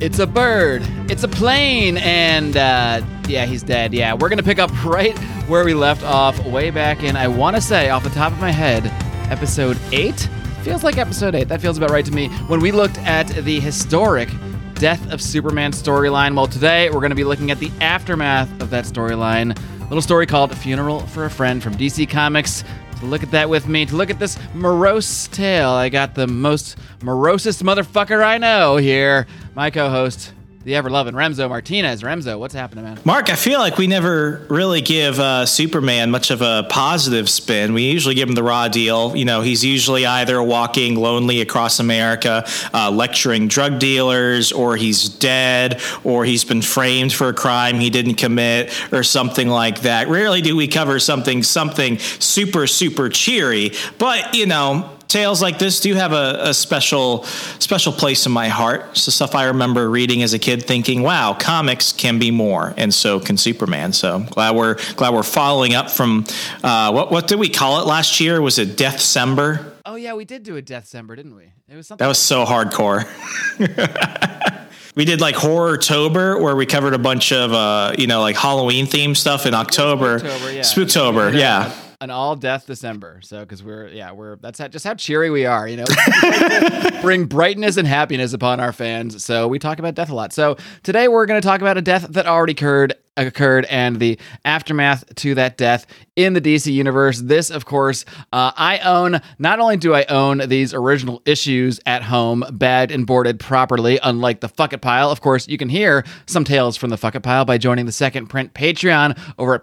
It's a bird. It's a plane. And yeah, he's dead. Yeah, we're going to pick up right where we left off way back in, I want to say, off the top of my head, episode 8? Feels like episode 8. That feels about right to me. When we looked at the historic Death of Superman storyline. Well, today we're going to be looking at the aftermath of that storyline. A little story called Funeral for a Friend from DC Comics. To look at that with me, to look at this morose tale, I got the most morosest motherfucker I know here. My co-host, the ever-loving Remzo Martinez. Remzo, what's happening, man? Mark, I feel like we never really give Superman much of a positive spin. We usually give him the raw deal. You know, he's usually either walking lonely across America, lecturing drug dealers, or he's dead, or he's been framed for a crime he didn't commit, or something like that. Rarely do we cover something super, super cheery. But, you know, tales like this do have a special place in my heart. It's the stuff I remember reading as a kid, thinking, "Wow, comics can be more," and so can Superman. So glad we're following up from what did we call it last year? Was it Deathcember? Oh yeah, we did do a Deathcember, didn't we? It was something that was so hardcore. We did like Horror-tober, where we covered a bunch of like Halloween themed stuff in October. Spooktober, yeah. An all-death December, so because that's just how cheery we are, you know. Bring brightness and happiness upon our fans, so we talk about death a lot. So today we're going to talk about a death that already occurred and the aftermath to that death in the DC universe. This, of course, I own. Not only do I own these original issues at home, bagged and boarded properly, unlike the Fuck It Pile. Of course, you can hear some tales from the Fuck It Pile by joining the Second Print Patreon over at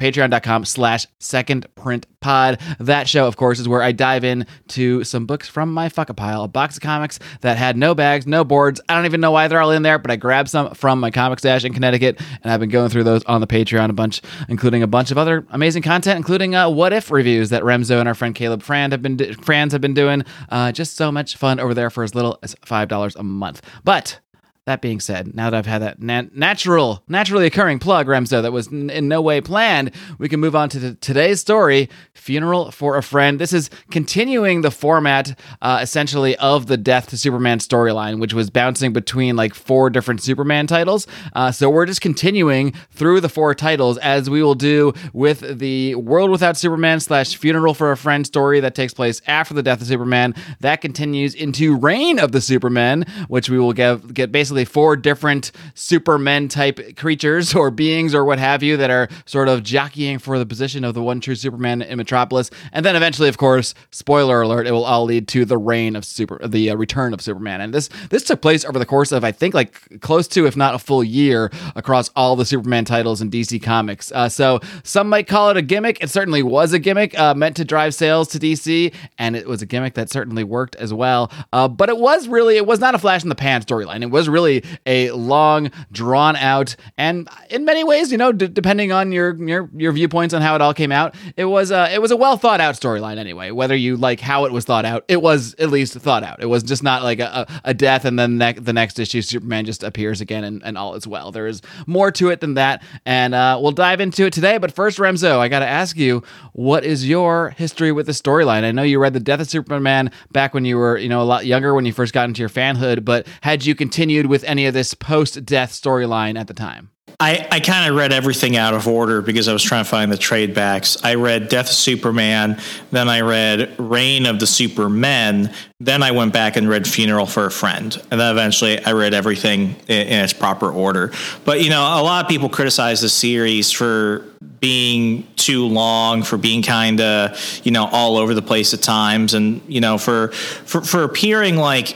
patreon.com/secondprintpod. That show, of course, is where I dive into some books from my Fuck It Pile, a box of comics that had no bags, no boards. I don't even know why they're all in there, but I grabbed some from my comic stash in Connecticut, and I've been going through those on the Patreon a bunch, including a bunch of other amazing content, including What If reviews that Remzo and our friend Caleb Franz have been doing. Just so much fun over there for as little as $5 a month. But that being said, now that I've had that naturally occurring plug, Remzo, that was in no way planned, we can move on to today's story, Funeral for a Friend. This is continuing the format, essentially, of the Death to Superman storyline, which was bouncing between like 4 different Superman titles. So we're just continuing through the 4 titles, as we will do with the World Without Superman / Funeral for a Friend story that takes place after the death of Superman. That continues into Reign of the Supermen, which we will get basically 4 different Supermen type creatures or beings or what have you that are sort of jockeying for the position of the one true Superman in Metropolis. And then eventually, of course, spoiler alert, it will all lead to the reign of the return of Superman. And this took place over the course of, I think, like close to, if not a full year, across all the Superman titles in DC Comics. So some might call it a gimmick. It certainly was a gimmick meant to drive sales to DC, and it was a gimmick that certainly worked as well. But it was not a flash in the pan storyline. It was really a long, drawn out, and in many ways, you know, depending on your viewpoints on how it all came out, it was a well thought out storyline anyway. Whether you like how it was thought out, it was at least thought out. It was just not like a death and then the next issue Superman just appears again and all is well. There is more to it than that, and we'll dive into it today. But first, Remzo, I got to ask you, what is your history with the storyline? I know you read the Death of Superman back when you were, you know, a lot younger, when you first got into your fanhood, but had you continued with any of this post-death storyline at the time? I kind of read everything out of order because I was trying to find the trade backs. I read Death of Superman, then I read Reign of the Supermen, then I went back and read Funeral for a Friend, and then eventually I read everything in its proper order. But, you know, a lot of people criticize the series for being too long, for being kind of, you know, all over the place at times, and, you know, for appearing like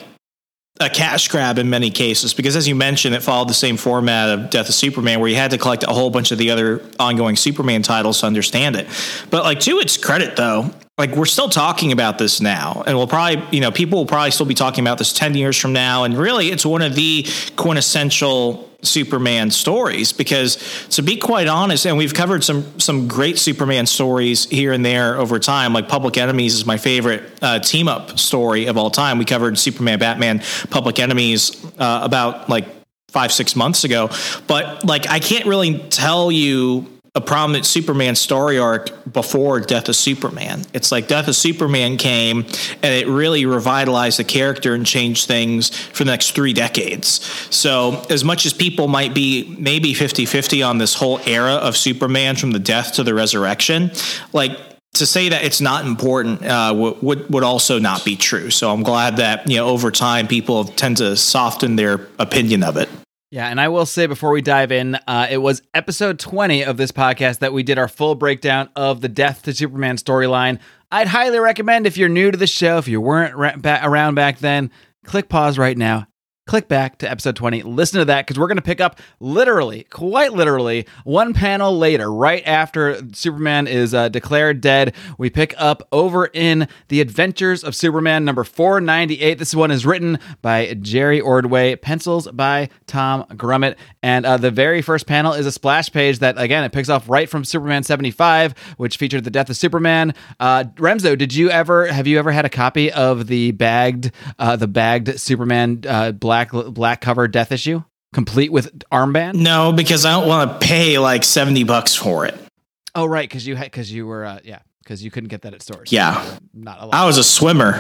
a cash grab in many cases, because as you mentioned, it followed the same format of Death of Superman, where you had to collect a whole bunch of the other ongoing Superman titles to understand it. But like, to its credit though, like, we're still talking about this now, and we'll probably, you know, people will probably still be talking about this 10 years from now. And really, it's one of the quintessential Superman stories, because to be quite honest, and we've covered some great Superman stories here and there over time, like Public Enemies is my favorite team up story of all time. We covered Superman, Batman, Public Enemies about like 5-6 months ago, but like, I can't really tell you a prominent Superman story arc before Death of Superman. It's like Death of Superman came and it really revitalized the character and changed things for the next 3 decades. So as much as people might be maybe 50-50 on this whole era of Superman from the death to the resurrection, like to say that it's not important would also not be true. So I'm glad that, over time people tend to soften their opinion of it. Yeah, and I will say before we dive in, it was episode 20 of this podcast that we did our full breakdown of the Death to Superman storyline. I'd highly recommend, if you're new to the show, if you weren't around back then, click pause right now. Click back to episode 20, listen to that, because we're going to pick up quite literally, one panel later, right after Superman is declared dead. We pick up over in The Adventures of Superman, number 498. This one is written by Jerry Ordway, pencils by Tom Grummett, and the very first panel is a splash page that, again, it picks off right from Superman 75, which featured the death of Superman. Remzo, have you ever had a copy of the bagged Superman black cover death issue, complete with armband? No, because I don't want to pay like $70 for it. Oh, right, because you couldn't get that at stores. Yeah, not a lot. I was a swimmer.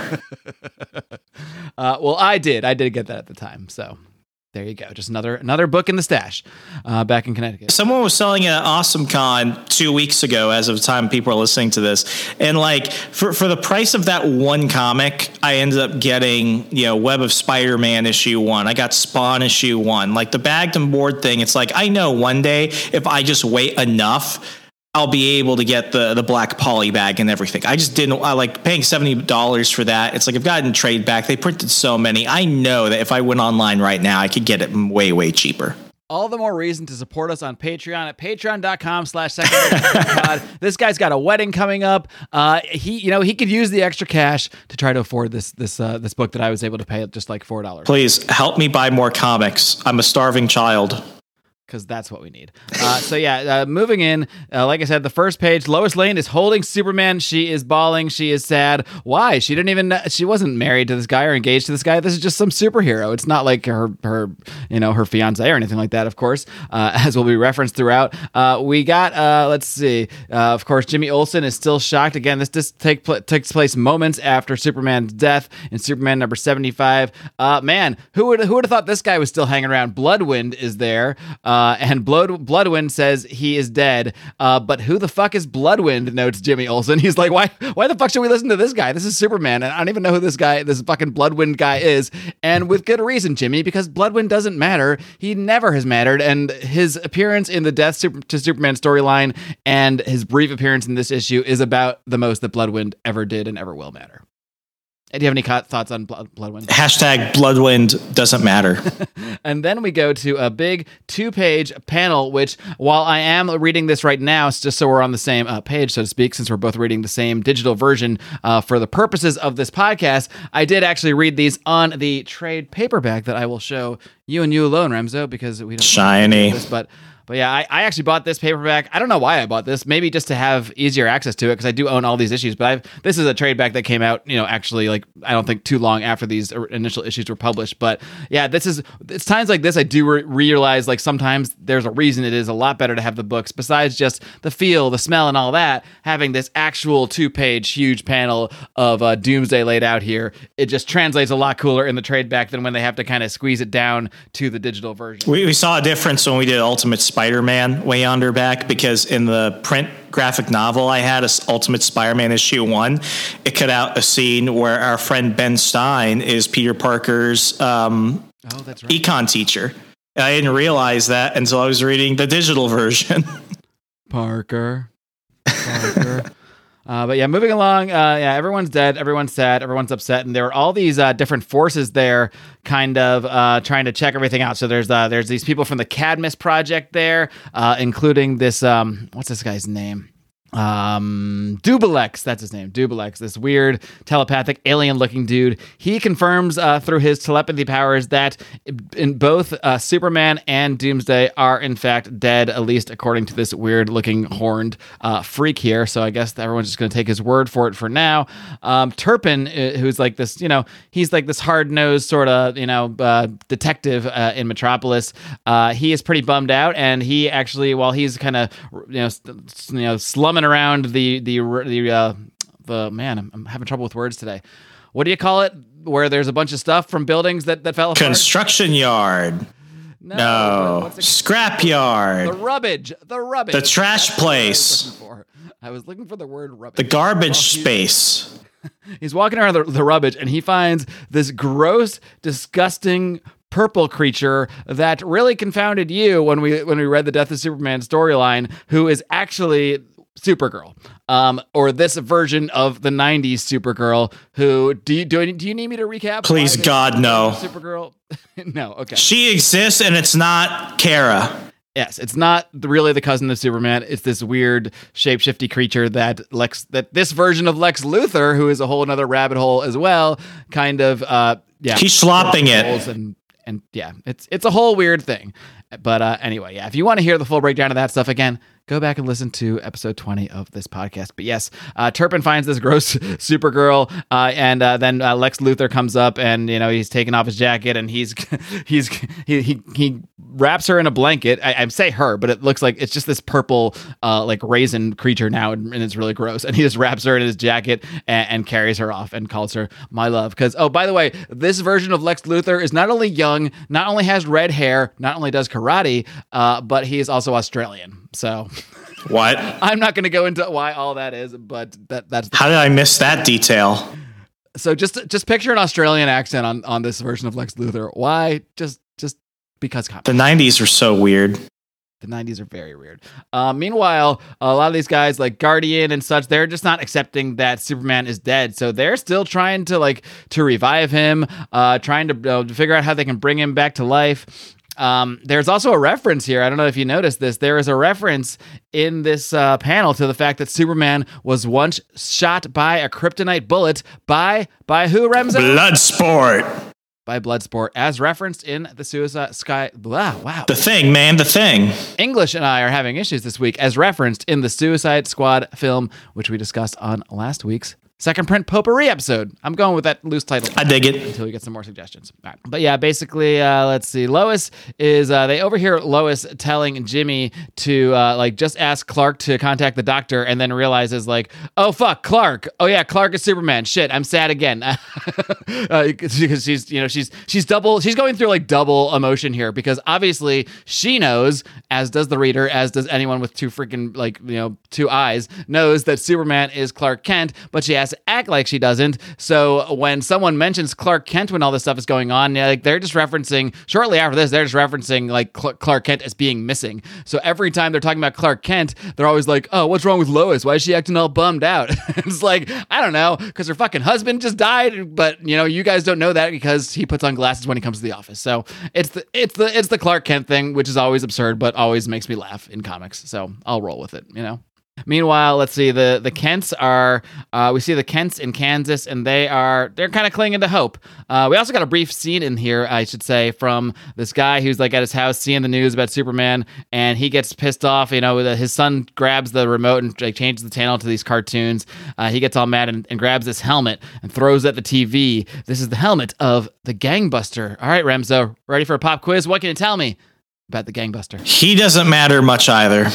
Well, I did get that at the time. So there you go. Just another book in the stash back in Connecticut. Someone was selling it at AwesomeCon 2 weeks ago, as of the time people are listening to this. And like for the price of that one comic, I ended up getting, Web of Spider-Man issue 1. I got Spawn issue 1. Like the bagged and board thing, it's like, I know one day if I just wait enough, I'll be able to get the black poly bag and everything. I like paying $70 for that. It's like I've gotten trade back. They printed so many. I know that if I went online right now, I could get it way, way cheaper. All the more reason to support us on Patreon at patreon.com/secondary. This guy's got a wedding coming up. He could use the extra cash to try to afford this book that I was able to pay just like $4. Please help me buy more comics. I'm a starving child. Because that's what we need. Moving in, like I said, the first page, Lois Lane is holding Superman. She is bawling. She is sad. Why? She wasn't married to this guy or engaged to this guy. This is just some superhero. It's not like her fiance or anything like that, of course, as will be referenced throughout. We got, of course, Jimmy Olsen is still shocked. Again, this takes place moments after Superman's death in Superman number 75. Man, who would have thought this guy was still hanging around? Bloodwind is there. And Bloodwind says he is dead. But who the fuck is Bloodwind, notes Jimmy Olsen. He's like, why the fuck should we listen to this guy? This is Superman. And I don't even know who this fucking Bloodwind guy is. And with good reason, Jimmy, because Bloodwind doesn't matter. He never has mattered. And his appearance in the Death to Superman storyline and his brief appearance in this issue is about the most that Bloodwind ever did and ever will matter. Do you have any thoughts on Bloodwind? Hashtag Bloodwind doesn't matter. And then we go to a big 2-page panel, which, while I am reading this right now, it's just so we're on the same page, so to speak, since we're both reading the same digital version for the purposes of this podcast, I did actually read these on the trade paperback that I will show you and you alone, Remzo, because we don't shiny. This, But yeah, I actually bought this paperback. I don't know why I bought this. Maybe just to have easier access to it, because I do own all these issues. But this is a trade back that came out, actually, like, I don't think too long after these initial issues were published. But yeah, it's times like this I do realize, like, sometimes there's a reason it is a lot better to have the books, besides just the feel, the smell, and all that. Having this actual 2-page huge panel of Doomsday laid out here, it just translates a lot cooler in the trade back than when they have to kind of squeeze it down to the digital version. We saw a difference when we did Ultimate Spider-Man way yonder back, because in the print graphic novel I had, Ultimate Spider-Man issue 1, it cut out a scene where our friend Ben Stein is Peter Parker's that's right. econ teacher. I didn't realize that until I was reading the digital version. Parker. But yeah, moving along, everyone's dead, everyone's sad, everyone's upset, and there are all these different forces there kind of trying to check everything out. So there's these people from the Cadmus Project there, including this, what's this guy's name? Dubalex, that's his name, Dubalex, this weird telepathic alien looking dude. He confirms through his telepathy powers that in both Superman and Doomsday are in fact dead, at least according to this weird looking horned freak here. So I guess everyone's just going to take his word for it for now. Turpin, who's like this, he's like this hard-nosed sort of, detective in Metropolis. He is pretty bummed out, and he actually, while he's kind of, slumming around the man, I'm having trouble with words today. What do you call it? Where there's a bunch of stuff from buildings that fell apart? Construction yard. No. Scrap yard. The rubbish. The trash place. I was looking for the word rubbish. The garbage space. He's walking around the rubbish, and he finds this gross, disgusting purple creature that really confounded you when we read the Death of Superman storyline, who is actually Supergirl, or this version of the 90s Supergirl. Who do you need me to recap? Please, God, no. Supergirl? No, okay. She exists, and it's not Kara. Yes, it's not really the cousin of Superman. It's this weird shapeshifty creature that this version of Lex Luthor, who is a whole another rabbit hole as well, kind of He's slopping it. And yeah, it's a whole weird thing. But anyway, yeah, if you want to hear the full breakdown of that stuff again, go back and listen to episode 20 of this podcast. But yes, Turpin finds this gross Supergirl, and then Lex Luthor comes up, and he's taking off his jacket, and he wraps her in a blanket. I say her, but it looks like it's just this purple like raisin creature now, and it's really gross. And he just wraps her in his jacket and carries her off and calls her my love. Because, oh, by the way, this version of Lex Luthor is not only young, not only has red hair, not only does karate, but he is also Australian. So what? I'm not going to go into why all that is, but that's how did I miss that detail? So just picture an Australian accent on this version of Lex Luthor. Why? Just because comics. The 90s were so weird. The 90s are very weird. Meanwhile, a lot of these guys like Guardian and such, they're just not accepting that Superman is dead. So they're still trying to revive him, trying to figure out how they can bring him back to life. There's also a reference here. I don't know if you noticed this. There is a reference in this panel to the fact that Superman was once shot by a kryptonite bullet by who, Remzo? Bloodsport. By Bloodsport, as referenced in the Suicide Sky. Wow. The Thing, man, The Thing. English and I are having issues this week, as referenced in the Suicide Squad film, which we discussed on last week's Second Print Potpourri episode. I'm going with that loose title. I dig it. Until we get some more suggestions. All right. But yeah, basically, let's see. Lois is, they overhear Lois telling Jimmy to, just ask Clark to contact the doctor, and then realizes, oh, fuck, Clark. Oh, yeah, Clark is Superman. Shit, I'm sad again. Because she's going through, double emotion here, because obviously she knows, as does the reader, as does anyone with two freaking, two eyes, knows that Superman is Clark Kent, but she has to act like she doesn't. So when someone mentions Clark Kent when all this stuff is going on, they're just referencing, shortly after this, they're just referencing Clark Kent as being missing. So every time they're talking about Clark Kent, they're always like, oh, what's wrong with Lois? Why is she acting all bummed out? It's I don't know, because her fucking husband just died, but you guys don't know that because he puts on glasses when he comes to the office. So it's the Clark Kent thing, which is always absurd, but always makes me laugh in comics. So I'll roll with it, Meanwhile, let's see, the Kents are, we see the Kents in Kansas, and they're kind of clinging to hope. We also got a brief scene in here, I should say, from this guy who's at his house seeing the news about Superman, and he gets pissed off, his son grabs the remote and changes the channel to these cartoons. He gets all mad and grabs this helmet and throws it at the TV. This is the helmet of the Gangbuster. All right, Remzo, ready for a pop quiz? What can you tell me about the Gangbuster? He doesn't matter much either.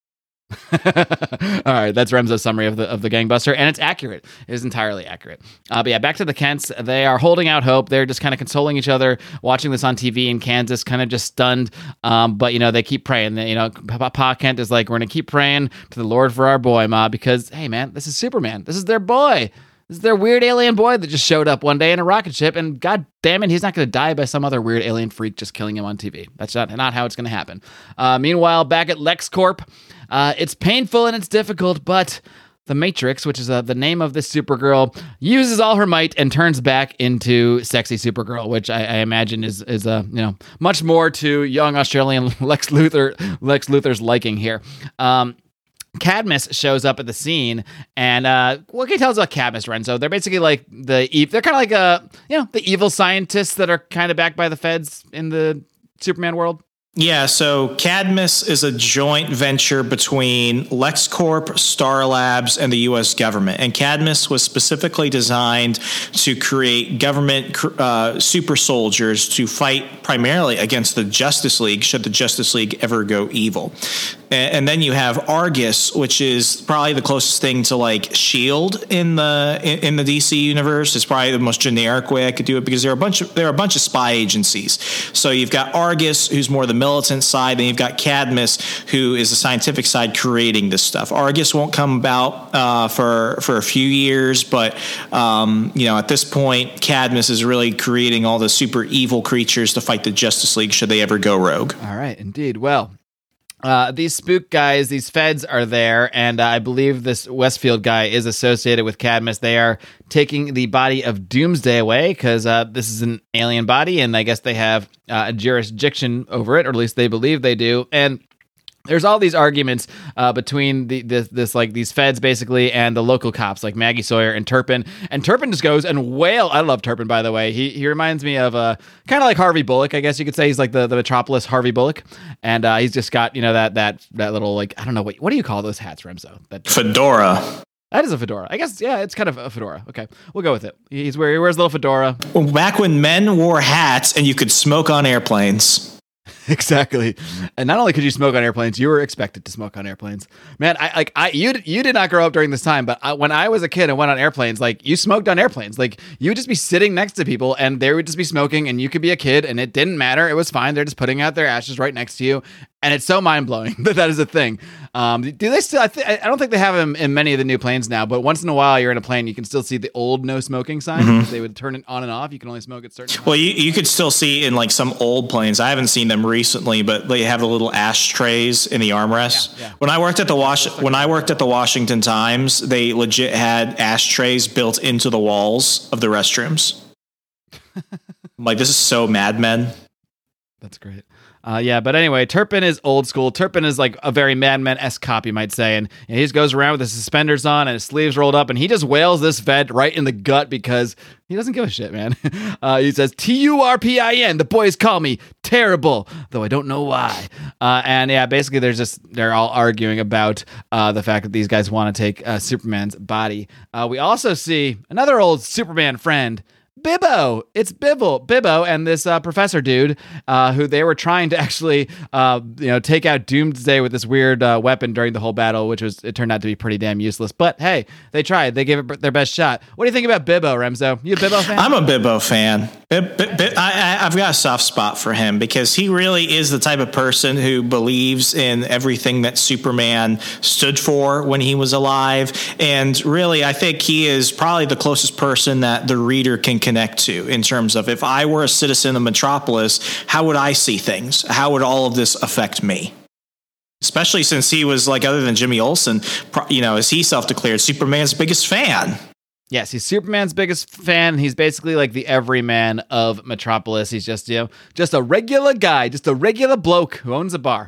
All right, that's Remzo's summary of the Gangbuster, and it's accurate. It is entirely accurate. But yeah, back to the Kents. They are holding out hope. They're just kind of consoling each other, watching this on TV in Kansas, kind of just stunned. But they keep praying. Pa Kent is like, we're gonna keep praying to the Lord for our boy, Ma, because hey, man, this is Superman. This is their boy. This is their weird alien boy that just showed up one day in a rocket ship, and god damn it, he's not going to die by some other weird alien freak just killing him on TV. That's not how it's going to happen. Meanwhile, back at LexCorp, it's painful and it's difficult, but the Matrix, which is the name of this Supergirl, uses all her might and turns back into sexy Supergirl, which I imagine is much more to young Australian Lex Luthor's liking here. Cadmus shows up at the scene, and what can you tell us about Cadmus, Renzo? They're basically like they're kind of like the evil scientists that are kind of backed by the feds in the Superman world. Yeah, so Cadmus is a joint venture between LexCorp, Star Labs, and the U.S. government. And Cadmus was specifically designed to create government super soldiers to fight primarily against the Justice League, should the Justice League ever go evil. And then you have Argus, which is probably the closest thing to like Shield in the DC universe. It's probably the most generic way I could do it, because there are a bunch of spy agencies. So you've got Argus, who's more the militant side, and you've got Cadmus, who is the scientific side creating this stuff. Argus won't come about for a few years, but at this point, Cadmus is really creating all the super evil creatures to fight the Justice League should they ever go rogue. All right, indeed. Well, these spook guys, these feds are there, and I believe this Westfield guy is associated with Cadmus. They are taking the body of Doomsday away because this is an alien body, and I guess they have a jurisdiction over it, or at least they believe they do. And there's all these arguments between these feds basically and the local cops like Maggie Sawyer and Turpin. And Turpin just goes and wail. I love Turpin, by the way. He reminds me of kind of like Harvey Bullock, I guess you could say. He's like the Metropolis Harvey Bullock, and he's just got that little, like, I don't know, what do you call those hats, Remso? That fedora. That is a fedora. I guess, yeah, it's kind of a fedora. Okay, we'll go with it. He wears a little fedora. Back when men wore hats and you could smoke on airplanes. Exactly. And not only could you smoke on airplanes, you were expected to smoke on airplanes. Man, you did not grow up during this time, but when I was a kid and went on airplanes, like, you smoked on airplanes. Like, you would just be sitting next to people and they would just be smoking, and you could be a kid and it didn't matter. It was fine. They're just putting out their ashes right next to you. And it's so mind-blowing that is a thing. Do they still? I don't think they have them in many of the new planes now, but once in a while you're in a plane, you can still see the old no smoking sign. Mm-hmm. They would turn it on and off. You can only smoke at certain times. Well, you could still see in like some old planes. I haven't seen them recently, but they have the little ashtrays in the armrests. Yeah. When I worked at the Washington Times, they legit had ashtrays built into the walls of the restrooms. Like, this is so Mad Men. That's great. But anyway, Turpin is old school. Turpin is like a very Mad Men-esque cop, you might say. And he just goes around with his suspenders on and his sleeves rolled up, and he just wails this vet right in the gut because he doesn't give a shit, man. He says, Turpin, the boys call me terrible, though I don't know why. Basically they're all arguing about the fact that these guys want to take Superman's body. We also see another old Superman friend, Bibbo. It's Bibbo and this professor dude who they were trying to actually take out Doomsday with this weird weapon during the whole battle, which it turned out to be pretty damn useless. But hey, they tried. They gave it their best shot. What do you think about Bibbo, Remso? You a Bibbo fan? I'm a Bibbo fan. I've got a soft spot for him because he really is the type of person who believes in everything that Superman stood for when he was alive. And really, I think he is probably the closest person that the reader can connect to in terms of, if I were a citizen of Metropolis, how would I see things? How would all of this affect me? Especially since he was, like, other than Jimmy Olsen, as he self-declared, Superman's biggest fan. Yes, he's Superman's biggest fan. He's basically like the everyman of Metropolis. He's just a regular guy, just a regular bloke who owns a bar.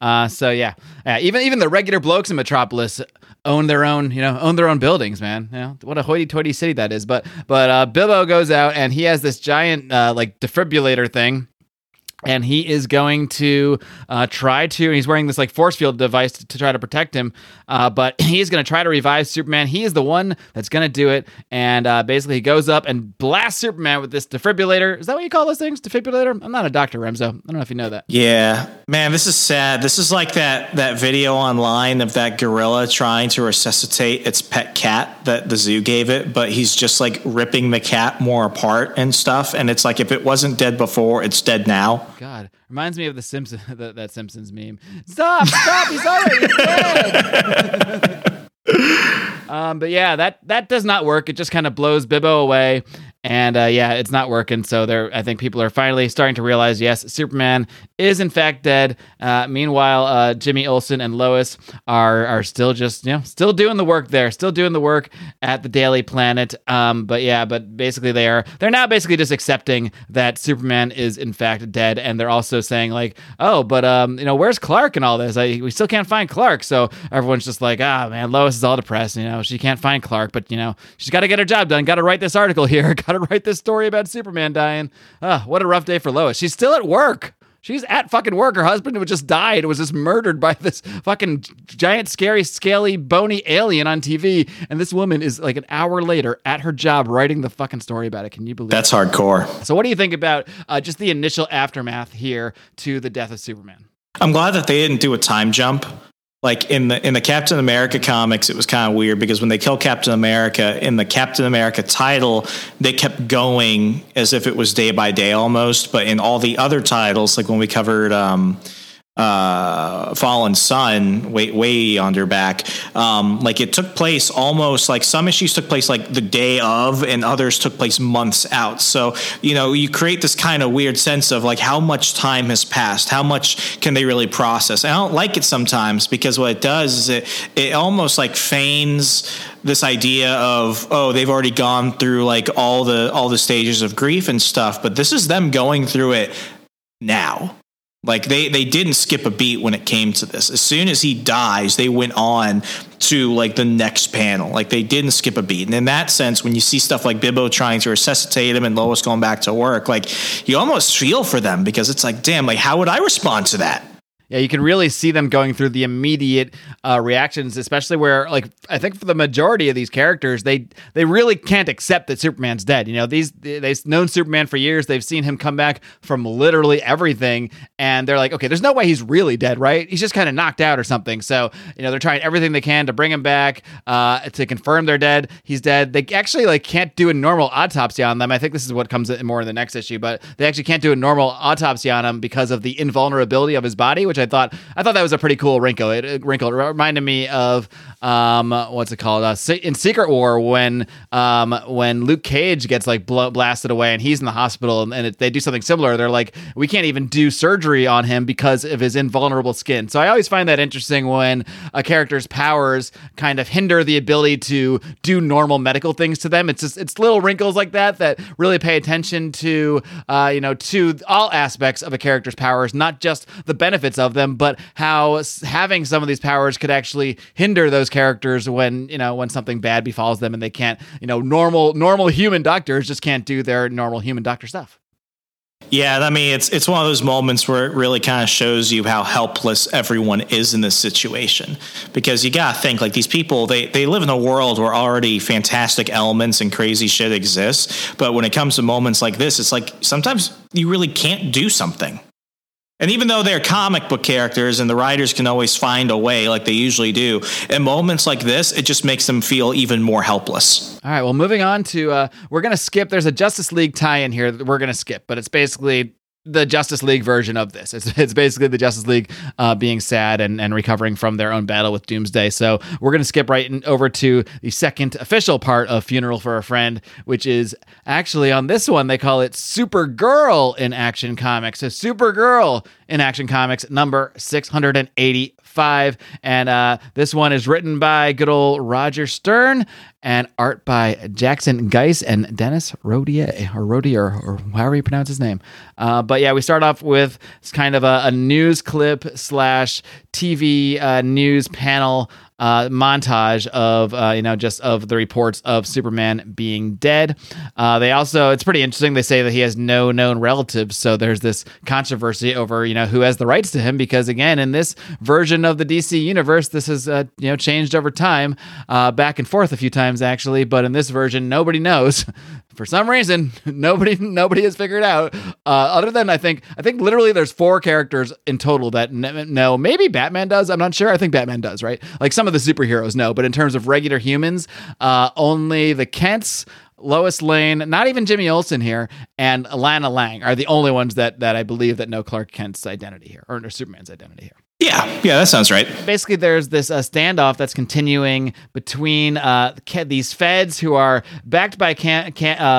Even the regular blokes in Metropolis own their own buildings, man. What a hoity-toity city that is. But Bibbo goes out and he has this giant defibrillator thing. And he is going to he's wearing this like force field device to try to protect him. But he's going to try to revive Superman. He is the one that's going to do it. And basically he goes up and blasts Superman with this defibrillator. Is that what you call those things? Defibrillator? I'm not a doctor, Remso. I don't know if you know that. Yeah, man, this is sad. This is like that video online of that gorilla trying to resuscitate its pet cat that the zoo gave it. But he's just like ripping the cat more apart and stuff. And it's like, if it wasn't dead before, it's dead now. God, reminds me of the Simpsons, that Simpsons meme. Stop! He's already dead. But yeah, that does not work. It just kind of blows Bibbo away, And it's not working. So I think people are finally starting to realize, yes, Superman is in fact dead. Meanwhile, Jimmy Olsen and Lois are still just still doing the work there, still doing the work at the Daily Planet. But basically they're now basically just accepting that Superman is in fact dead, and they're also saying like, oh, but where's Clark and all this? We still can't find Clark. So everyone's just like, man, Lois is all depressed. She can't find Clark, but she's got to get her job done. Got to write this article here. Got to write this story about Superman dying. What a rough day for Lois. She's still at work. She's at fucking work. Her husband was just murdered by this fucking giant, scary, scaly, bony alien on TV. And this woman is like an hour later at her job writing the fucking story about it. Can you believe that's hardcore? So what do you think about just the initial aftermath here to the death of Superman? I'm glad that they didn't do a time jump. Like in the Captain America comics, it was kind of weird because when they killed Captain America, in the Captain America title, they kept going as if it was day by day almost. But in all the other titles, like when we covered Fallen Sun way yonder back, like it took place almost like some issues took place like the day of, and others took place months out. So you create this kind of weird sense of like how much time has passed, how much can they really process. And I don't like it sometimes because what it does is it almost like feigns this idea of, oh, they've already gone through like all the stages of grief and stuff, but this is them going through it now. Like they didn't skip a beat when it came to this. As soon as he dies, they went on to like the next panel. Like they didn't skip a beat. And in that sense, when you see stuff like Bibbo trying to resuscitate him and Lois going back to work, like you almost feel for them because it's like, damn, like how would I respond to that? Yeah, you can really see them going through the immediate reactions, especially where, like, I think for the majority of these characters, they really can't accept that Superman's dead. They've known Superman for years. They've seen him come back from literally everything, and they're like, okay, there's no way he's really dead, right? He's just kind of knocked out or something. So, they're trying everything they can to bring him back, to confirm they're dead. He's dead. They actually can't do a normal autopsy on them. I think this is what comes in more in the next issue, but they actually can't do a normal autopsy on him because of the invulnerability of his body, which I thought that was a pretty cool wrinkle. It reminded me of what's it called? In Secret War when Luke Cage gets blasted away and he's in the hospital and they do something similar. They're like, we can't even do surgery on him because of his invulnerable skin. So I always find that interesting when a character's powers kind of hinder the ability to do normal medical things to them. It's little wrinkles like that really pay attention to to all aspects of a character's powers, not just the benefits of them, but how having some of these powers could actually hinder those characters when something bad befalls them and they can't, normal human doctors just can't do their normal human doctor stuff. Yeah, I mean, it's one of those moments where it really kind of shows you how helpless everyone is in this situation. Because you got to think, like, these people, they live in a world where already fantastic elements and crazy shit exists. But when it comes to moments like this, it's like sometimes you really can't do something. And even though they're comic book characters and the writers can always find a way like they usually do, in moments like this, it just makes them feel even more helpless. All right, well, moving on to, we're going to skip, there's a Justice League tie-in here that we're going to skip, but it's basically the Justice League version of this. It's basically the Justice League being sad and recovering from their own battle with Doomsday. So we're going to skip right over to the second official part of Funeral for a Friend, which is actually on this one, they call it Supergirl in Action Comics. So Supergirl in Action Comics number 685. And this one is written by good old Roger Stern and art by Jackson Geis and Dennis Rodier, or however you pronounce his name. But yeah, we start off with kind of a news clip / TV news panel montage of just of the reports of Superman being dead. They also, it's pretty interesting, they say that he has no known relatives, so there's this controversy over who has the rights to him, because again, in this version of the DC universe, this has changed over time, back and forth a few times actually, but in this version nobody knows. For some reason, nobody has figured out. Other than I think literally there's 4 characters in total that know. Maybe Batman does. I'm not sure. I think Batman does, right? Like some of the superheroes know, but in terms of regular humans, only the Kents, Lois Lane, not even Jimmy Olsen here, and Lana Lang are the only ones that I believe that know Clark Kent's identity here, or Superman's identity here. Yeah, that sounds right. Basically, there's this standoff that's continuing between these feds who are backed by Cad.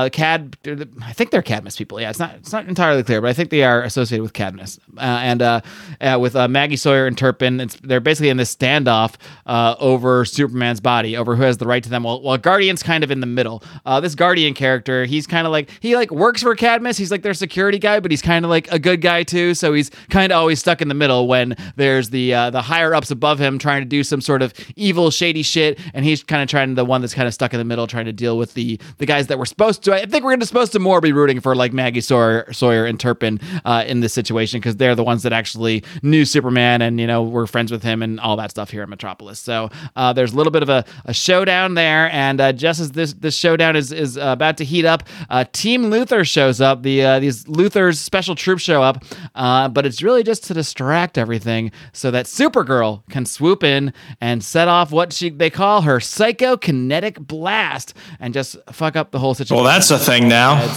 I think they're Cadmus people. Yeah, it's not entirely clear, but I think they are associated with Cadmus. And with Maggie Sawyer and Turpin, they're basically in this standoff over Superman's body, over who has the right to them. While Guardian's kind of in the middle. This Guardian character, he's kind of like he works for Cadmus. He's like their security guy, but he's kind of like a good guy too. So he's kind of always stuck in the middle when there's the higher ups above him trying to do some sort of evil, shady shit, and he's kind of trying the one that's kind of stuck in the middle, trying to deal with the guys that we're supposed to. I think we're supposed to more be rooting for like Maggie Sawyer and Turpin in this situation because they're the ones that actually knew Superman and were friends with him and all that stuff here in Metropolis. So there's a little bit of a showdown there, and just as this showdown is about to heat up, Team Luthor shows up. These Luthor's special troops show up, but it's really just to distract everything so that Supergirl can swoop in and set off what they call her psychokinetic blast and just fuck up the whole situation. Well, that's a thing now.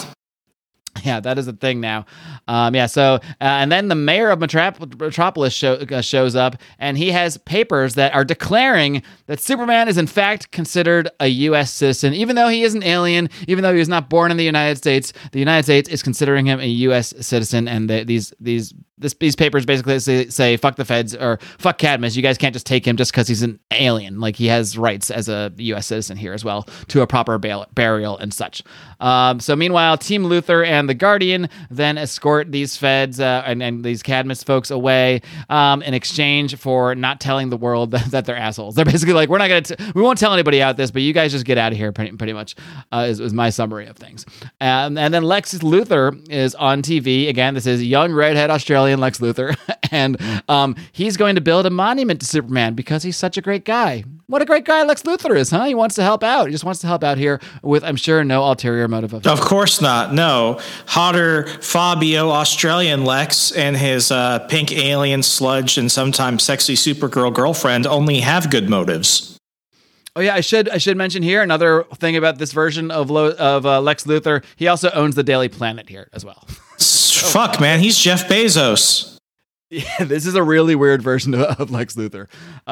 Yeah, that is a thing now. So and then the mayor of Metropolis shows up, and he has papers that are declaring that Superman is in fact considered a U.S. citizen, even though he is an alien, even though he was not born in the United States. The United States is considering him a U.S. citizen, and these papers basically say fuck the feds or fuck Cadmus. You guys can't just take him just because he's an alien. Like he has rights as a U.S. citizen here as well to a proper burial and such. So meanwhile, Team Luthor and the Guardian then escort these feds and these Cadmus folks away in exchange for not telling the world that they're assholes. They're basically like, we won't tell anybody out this, but you guys just get out of here. Pretty much is my summary of things. And then Lex Luthor is on TV again. This is young redhead Australian Lex Luthor, and he's going to build a monument to Superman because he's such a great guy. What a great guy Lex Luthor is, huh? He wants to help out. He just wants to help out here with, I'm sure, no ulterior motive. Of course not. No. Hotter Fabio Australian Lex and his pink alien sludge and sometimes sexy Supergirl girlfriend only have good motives. Oh yeah, I should mention here another thing about this version of Lex Luthor. He also owns the Daily Planet here as well. Fuck, man, he's Jeff Bezos. Yeah, this is a really weird version of Lex Luthor.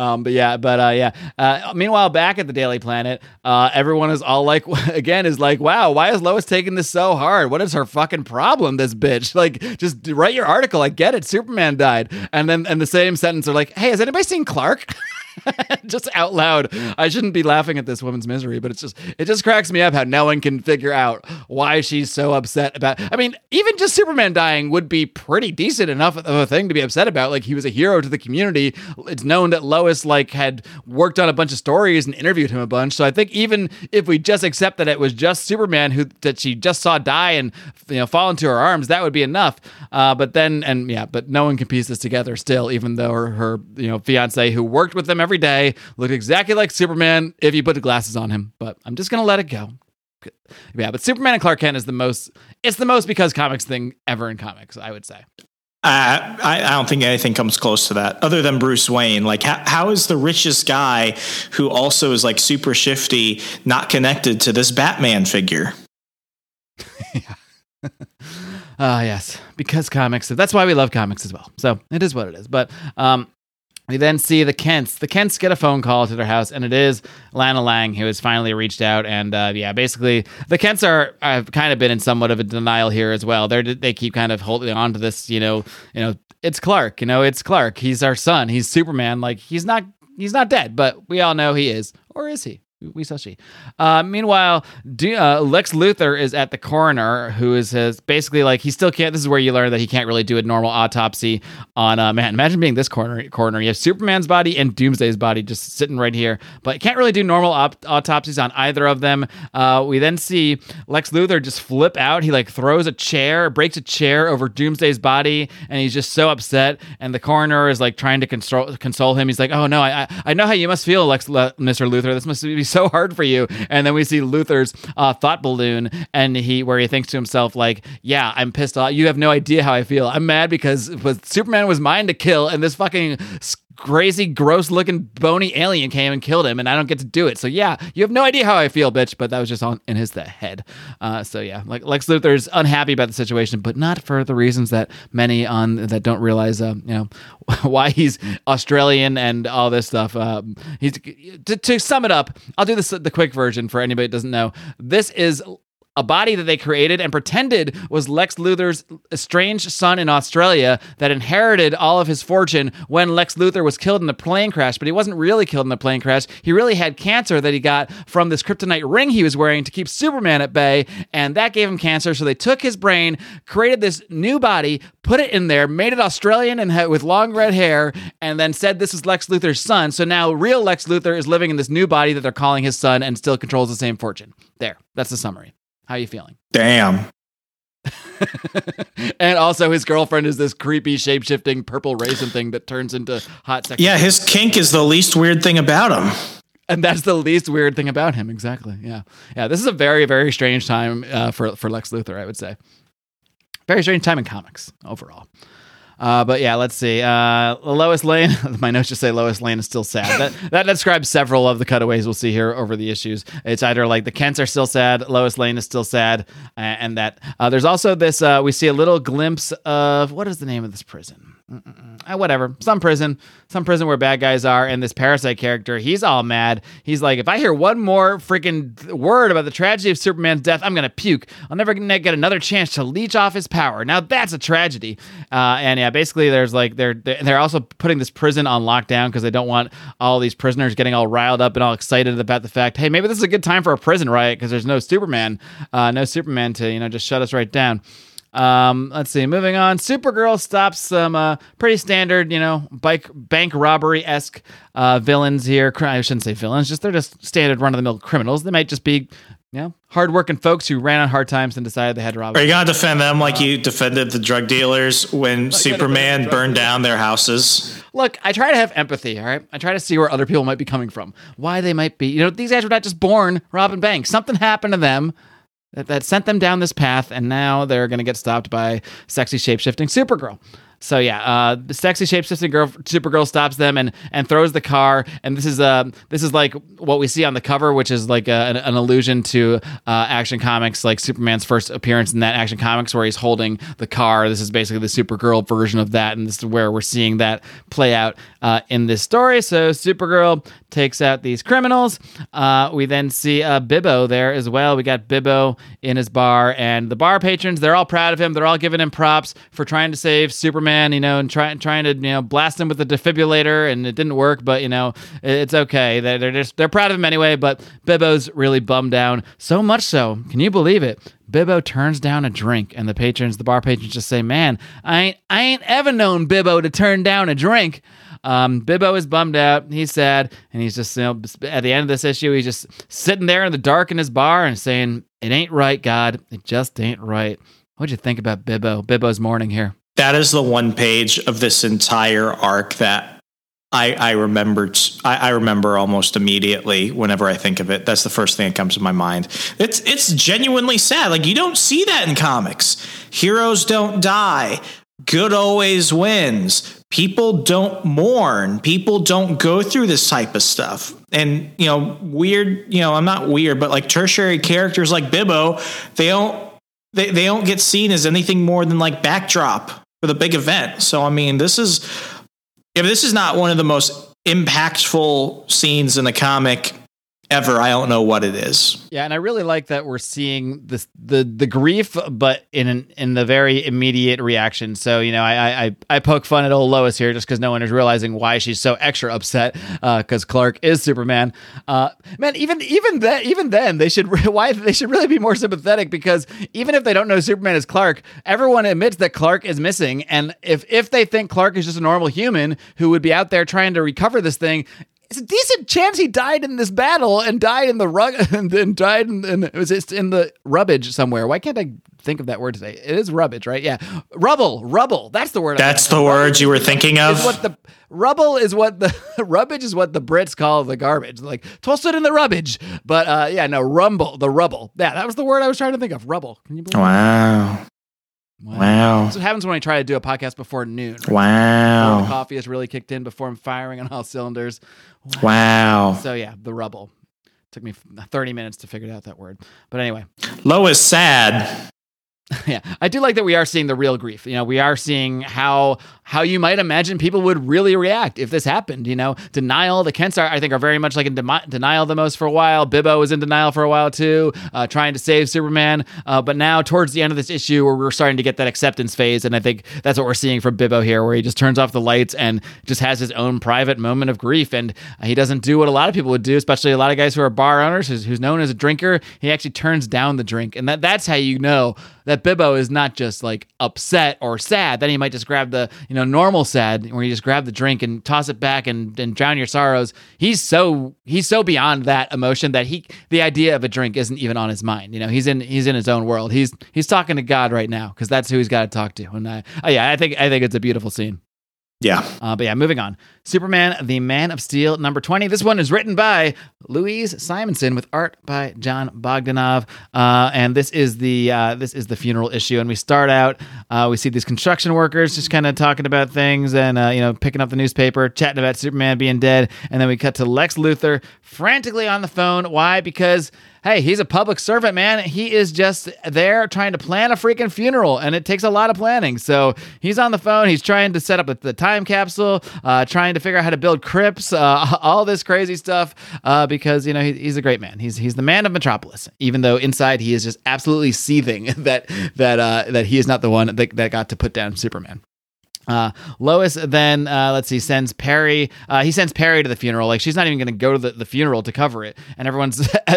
Meanwhile, back at the Daily Planet, everyone is all like, again, is like, wow, why is Lois taking this so hard? What is her fucking problem, this bitch? Like, just write your article. I get it. Superman died. And then in the same sentence, they're like, hey, has anybody seen Clark? Just out loud. I shouldn't be laughing at this woman's misery, but it just cracks me up how no one can figure out why she's so upset about. I mean, even just Superman dying would be pretty decent enough of a thing to be upset about. Like, he was a hero to the community. It's known that Lois had worked on a bunch of stories and interviewed him a bunch. So I think even if we just accept that it was just Superman that she just saw die and fall into her arms, that would be enough. But no one can piece this together still, even though her fiance who worked with them every day looked exactly like Superman if you put the glasses on him. But I'm just gonna let it go. Yeah, but Superman and Clark Kent is the most because comics thing ever in comics, I would say. I don't think anything comes close to that other than Bruce Wayne. Like, how is the richest guy who also is like super shifty not connected to this Batman figure? Yeah. Yes, because comics. That's why we love comics as well. So it is what it is. But we then see the Kents. The Kents get a phone call to their house, and it is Lana Lang who has finally reached out. And basically, the Kents have kind of been in somewhat of a denial here as well. They keep kind of holding on to this. It's Clark. It's Clark. He's our son. He's Superman. Like, he's not dead, but we all know he is, or is he? We shall see. Meanwhile, Lex Luthor is at the coroner, who is basically like, he still can't. This is where you learn that he can't really do a normal autopsy on man. Imagine being this coroner. You have Superman's body and Doomsday's body just sitting right here, but can't really do normal autopsies on either of them. We then see Lex Luthor just flip out. He throws a chair, breaks a chair over Doomsday's body, and he's just so upset. And the coroner is trying to console him. He's like, "Oh no, I know how you must feel, Mr. Luthor. This must be so hard for you." And then we see Luthor's thought balloon, and where he thinks to himself, yeah, I'm pissed off. You have no idea how I feel. I'm mad because Superman was mine to kill, and this fucking crazy, gross-looking, bony alien came and killed him, and I don't get to do it. So yeah, you have no idea how I feel, bitch. But that was just in his head. So yeah, like Lex Luthor's unhappy about the situation, but not for the reasons that many that don't realize, why he's Australian and all this stuff. He's to sum it up. I'll do the quick version for anybody that doesn't know. This is a body that they created and pretended was Lex Luthor's estranged son in Australia that inherited all of his fortune when Lex Luthor was killed in the plane crash, but he wasn't really killed in the plane crash. He really had cancer that he got from this kryptonite ring he was wearing to keep Superman at bay, and that gave him cancer, so they took his brain, created this new body, put it in there, made it Australian and with long red hair, and then said this is Lex Luthor's son, so now real Lex Luthor is living in this new body that they're calling his son and still controls the same fortune. There, that's the summary. How are you feeling? Damn. And also his girlfriend is this creepy shape-shifting purple raisin thing that turns into hot sex. Yeah, his kink is the least weird thing about him. And that's the least weird thing about him. Exactly. Yeah. Yeah. This is a very, very strange time for Lex Luthor, I would say. Very strange time in comics overall. But yeah, let's see. Lois Lane, my notes just say Lois Lane is still sad. That describes several of the cutaways we'll see here over the issues. It's either like the Kents are still sad, Lois Lane is still sad, and that there's also this, we see a little glimpse of, what is the name of this prison? Whatever, some prison where bad guys are, and this Parasite character, he's all mad. He's like, if I hear one more freaking word about the tragedy of Superman's death, I'm gonna puke. I'll never get another chance to leech off his power. Now that's a tragedy. And yeah, basically there's like, they're also putting this prison on lockdown because they don't want all these prisoners getting all riled up and all excited about the fact, hey, maybe this is a good time for a prison riot because there's no Superman to, just shut us right down. Let's see. Moving on. Supergirl stops some pretty standard, bank robbery-esque villains here. I shouldn't say villains. They're just standard run-of-the-mill criminals. They might just be, hardworking folks who ran on hard times and decided they had to rob. Are you gonna defend them like you defended the drug dealers when Superman burned down their houses? Look, I try to have empathy, all right? I try to see where other people might be coming from, why they might be. These guys were not just born robbing banks. Something happened to them that sent them down this path, and now they're going to get stopped by sexy shape-shifting Supergirl. So yeah, the sexy shape-shifting Supergirl stops them and throws the car. And this is like what we see on the cover, which is like an allusion to Action Comics, like Superman's first appearance in that Action Comics, where he's holding the car. This is basically the Supergirl version of that, and this is where we're seeing that play out in this story. So Supergirl takes out these criminals. We then see Bibbo there as well. We got Bibbo in his bar, and the bar patrons, they're all proud of him. They're all giving him props for trying to save Superman, and trying to blast him with the defibrillator, and it didn't work, but it's okay. They're proud of him anyway. But Bibbo's really bummed down, so much so, can you believe it? Bibbo turns down a drink, and the bar patrons just say, "Man, I ain't ever known Bibbo to turn down a drink." Bibbo is bummed out. He's sad, and he's just, at the end of this issue, he's just sitting there in the dark in his bar and saying, "It ain't right, God. It just ain't right." What'd you think about Bibbo's mourning here? That is the one page of this entire arc that I remember almost immediately whenever I think of it. That's the first thing that comes to my mind. It's genuinely sad. Like, you don't see that in comics. Heroes don't die. Good always wins. People don't mourn. People don't go through this type of stuff. And, weird, I'm not weird, but like tertiary characters like Bibbo, they don't get seen as anything more than like backdrop for the big event. So, I mean, if this is not one of the most impactful scenes in the comic ever, I don't know what it is. Yeah, and I really like that we're seeing this the grief, but in the very immediate reaction. So I poke fun at old Lois here just because no one is realizing why she's so extra upset because Clark is Superman. Man, even then they should really be more sympathetic, because even if they don't know Superman is Clark, everyone admits that Clark is missing, and if they think Clark is just a normal human who would be out there trying to recover this thing, it's a decent chance he died in this battle and died in the and died in it was just in the rubbish somewhere. Why can't I think of that word today? It is rubbish, right? Yeah, rubble. That's the word. That's the word you were thinking of. Rubble is what the rubbish is what the Brits call the garbage. Like, toss it in the rubbish. But the rubble. Yeah, that was the word I was trying to think of. Rubble. Can you believe Wow. Wow. That's what happens when I try to do a podcast before noon. Right? Wow. Before the coffee has really kicked in, before I'm firing on all cylinders. Wow. So yeah, the rubble. Took me 30 minutes to figure out that word. But anyway. Lois sad. Yeah, I do like that we are seeing the real grief. We are seeing how you might imagine people would really react if this happened. Denial. The Kents I think are very much like in denial the most for a while. Bibbo was in denial for a while too, trying to save Superman. But now towards the end of this issue, where we're starting to get that acceptance phase, and I think that's what we're seeing from Bibbo here, where he just turns off the lights and just has his own private moment of grief, and he doesn't do what a lot of people would do, especially a lot of guys who are bar owners, who's known as a drinker. He actually turns down the drink, and that's how you know that Bibbo is not just like upset or sad. Then he might just grab the normal sad, where you just grab the drink and toss it back and drown your sorrows. He's so beyond that emotion that the idea of a drink isn't even on his mind. He's in his own world. He's talking to God right now, because that's who he's got to talk to. And I think it's a beautiful scene. Yeah. But yeah, moving on. Superman, the Man of Steel, number 20. This one is written by Louise Simonson with art by John Bogdanov. And this is the funeral issue. And we start out, we see these construction workers just kind of talking about things and, picking up the newspaper, chatting about Superman being dead. And then we cut to Lex Luthor frantically on the phone. Why? Because hey, he's a public servant, man. He is just there trying to plan a freaking funeral, and it takes a lot of planning. So he's on the phone. He's trying to set up the time capsule, trying to figure out how to build crypts, all this crazy stuff, because he's a great man. He's the man of Metropolis, even though inside he is just absolutely seething that he is not the one that got to put down Superman. Lois then sends Perry. He sends Perry to the funeral. Like, she's not even going to go to the funeral to cover it, and everyone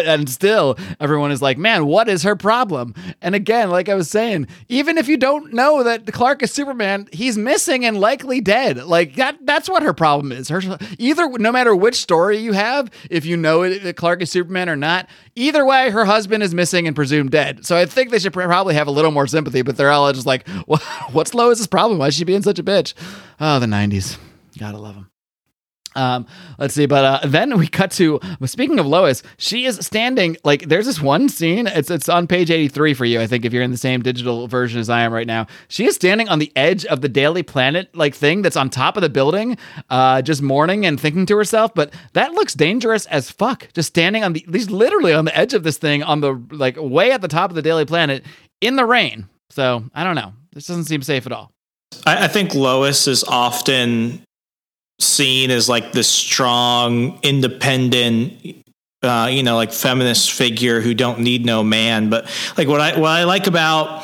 is like, man, what is her problem? And again, like I was saying, even if you don't know that Clark is Superman, he's missing and likely dead. Like that's what her problem is. No matter which story you have, if you know that Clark is Superman or not, either way, her husband is missing and presumed dead. So I think they should probably have a little more sympathy, but they're all just like, what's Lois's problem? Why is she being such a bitch? Oh, the 90s. Gotta love them. Let's see, but then we cut to, speaking of Lois, she is standing, like, there's this one scene, it's on page 83 for you, I think, if you're in the same digital version as I am right now. She is standing on the edge of the Daily Planet, like, thing that's on top of the building, just mourning and thinking to herself, but that looks dangerous as fuck, just standing on he's literally on the edge of this thing, on the, like, way at the top of the Daily Planet, in the rain. So, I don't know. This doesn't seem safe at all. I think Lois is often seen as like this strong, independent, like feminist figure who don't need no man. But like what I like about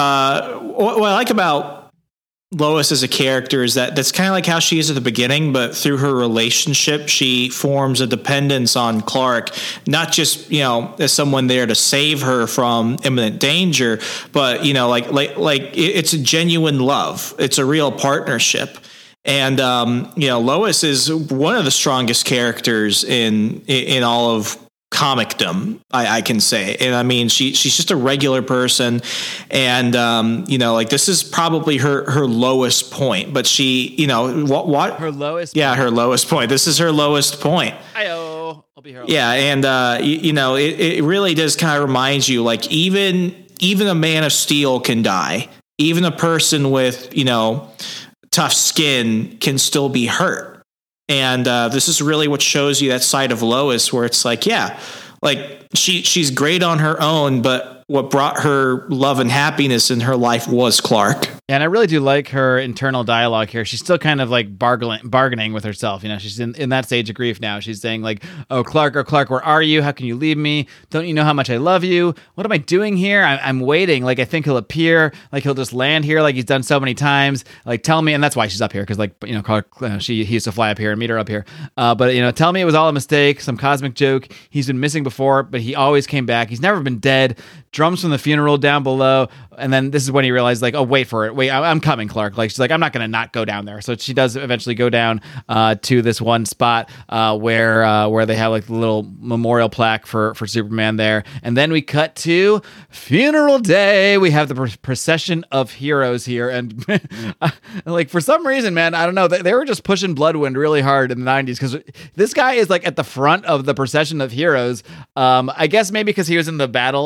Lois as a character is that's kind of like how she is at the beginning, but through her relationship, she forms a dependence on Clark, not just, as someone there to save her from imminent danger, but, it's a genuine love. It's a real partnership. And, Lois is one of the strongest characters in all of comicdom, I can say. And I mean, she's just a regular person. And, this is probably her lowest point, but she, what? Her lowest? Yeah, her lowest point. This is her lowest point. I'll be here. Yeah. And, it really does kind of remind you, like, even a Man of Steel can die. Even a person with, tough skin can still be hurt. And this is really what shows you that side of Lois where it's like, yeah, like she's great on her own, but what brought her love and happiness in her life was Clark. And I really do like her internal dialogue here. She's still kind of like bargaining with herself. She's in that stage of grief now. She's saying like, oh, Clark, where are you? How can you leave me? Don't you know how much I love you? What am I doing here? I'm waiting. Like, I think he'll appear. Like, he'll just land here like he's done so many times. Like, tell me. And that's why she's up here. Because Clark, he used to fly up here and meet her up here. But tell me it was all a mistake, some cosmic joke. He's been missing before, but he always came back. He's never been dead. Drums from the funeral down below. And then this is when he realized, like, oh, wait for it. Wait, I'm coming, Clark. Like, she's like, I'm not going to not go down there. So she does eventually go down to this one spot where they have like the little memorial plaque for Superman there. And then we cut to funeral day. We have the procession of heroes here. And like, for some reason, man, I don't know. They were just pushing Bloodwind really hard in the 90s because this guy is like at the front of the procession of heroes. I guess maybe because he was in the battle with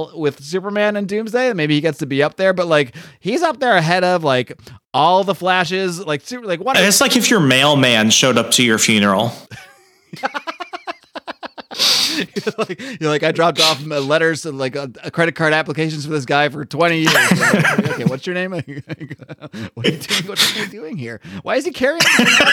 Superman and Doomsday. Maybe he gets to be up there, but like he's up there ahead of like all the Flashes. Like what? It's like if your mailman showed up to your funeral. You're like, I dropped off letters and like a credit card applications for this guy for 20 years. Like, okay, what's your name? What are you doing? What's he doing here? Why is he carrying?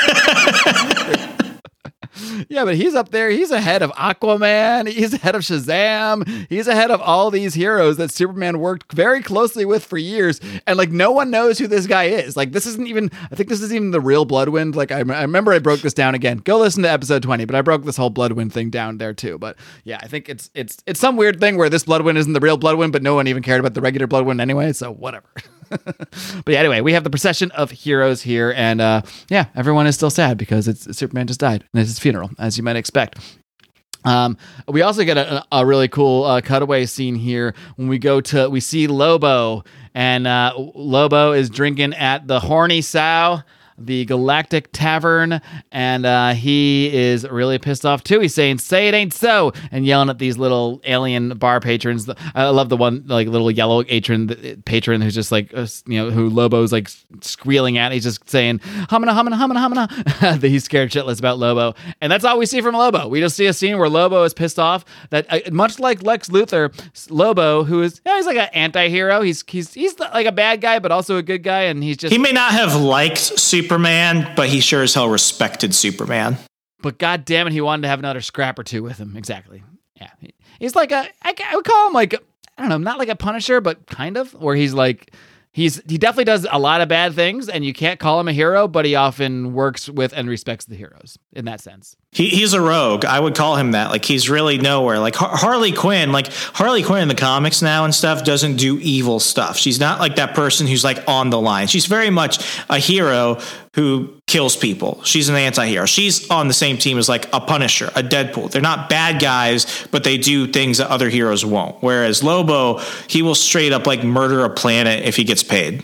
Yeah, but he's up there. He's ahead of Aquaman. He's ahead of Shazam. He's ahead of all these heroes that Superman worked very closely with for years. And like, no one knows who this guy is. Like, I think this isn't even the real Bloodwind. Like, I remember I broke this down again. Go listen to episode 20, but I broke this whole Bloodwind thing down there too. But yeah, I think it's some weird thing where this Bloodwind isn't the real Bloodwind, but no one even cared about the regular Bloodwind anyway. So whatever. But yeah, anyway, we have the procession of heroes here, and yeah, everyone is still sad because Superman just died, and it's his funeral, as you might expect. We also get a really cool cutaway scene here when we see Lobo, and Lobo is drinking at the Horny Sow, the Galactic Tavern, and he is really pissed off too. He's saying, "Say it ain't so," and yelling at these little alien bar patrons. I love the one like little yellow patron who's just like who Lobo's like squealing at. He's just saying humana humana humana humana. He's scared shitless about Lobo, and that's all we see from Lobo. We just see a scene where Lobo is pissed off. That much like Lex Luthor, Lobo, who is he's like an anti-hero. He's like a bad guy, but also a good guy, and he may not have liked Superman, but he sure as hell respected Superman. But god damn it, he wanted to have another scrap or two with him. Exactly. Yeah. He's like I would call him like, I don't know, not like a Punisher, but kind of, where he's like, he definitely does a lot of bad things, and you can't call him a hero, but he often works with and respects the heroes in that sense. He's a rogue. I would call him that. Like, he's really nowhere. Like Harley Quinn in the comics now and stuff doesn't do evil stuff. She's not like that person who's like on the line. She's very much a hero who kills people. She's an anti-hero. She's on the same team as like a Punisher, a Deadpool. They're not bad guys, but they do things that other heroes won't. Whereas Lobo, he will straight up like murder a planet if he gets paid.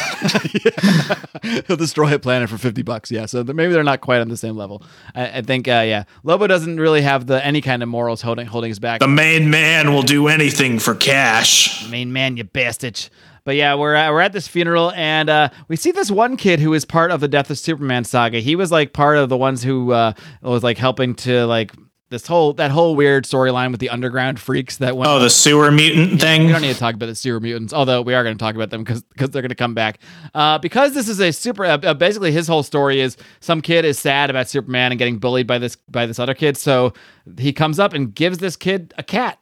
He'll destroy a planet for $50. Yeah, so maybe they're not quite on the same level. I think yeah, Lobo doesn't really have any kind of morals holding us back. The main man will do anything for cash. Main man, you bastard. But yeah, we're at this funeral, and we see this one kid who is part of the Death of Superman saga. He was like part of the ones who was like helping to like that whole weird storyline with the underground freaks that went. Oh, the sewer mutant thing. We don't need to talk about the sewer mutants, although we are going to talk about them because they're going to come back. Because this is a super. Basically, his whole story is some kid is sad about Superman and getting bullied by this other kid, so he comes up and gives this kid a cat.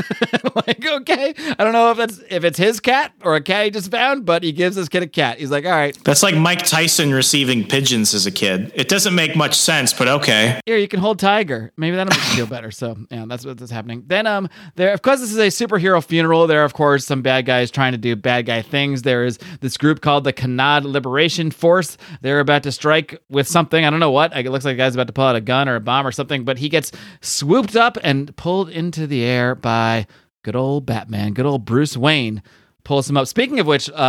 Like, okay, I don't know if it's his cat or a cat he just found, but he gives this kid a cat. He's like, all right. That's like Mike Tyson receiving pigeons as a kid. It doesn't make much sense, but okay. Here, you can hold Tiger. Maybe that'll make you feel better. So yeah, that's what's happening. Then there, of course, this is a superhero funeral. There are, of course, some bad guys trying to do bad guy things. There is this group called the Kanad Liberation Force. They're about to strike with something. I don't know what. It looks like the guy's about to pull out a gun or a bomb or something, but he gets swooped up and pulled into the air by good old Batman, good old Bruce Wayne pulls him up. Speaking of which,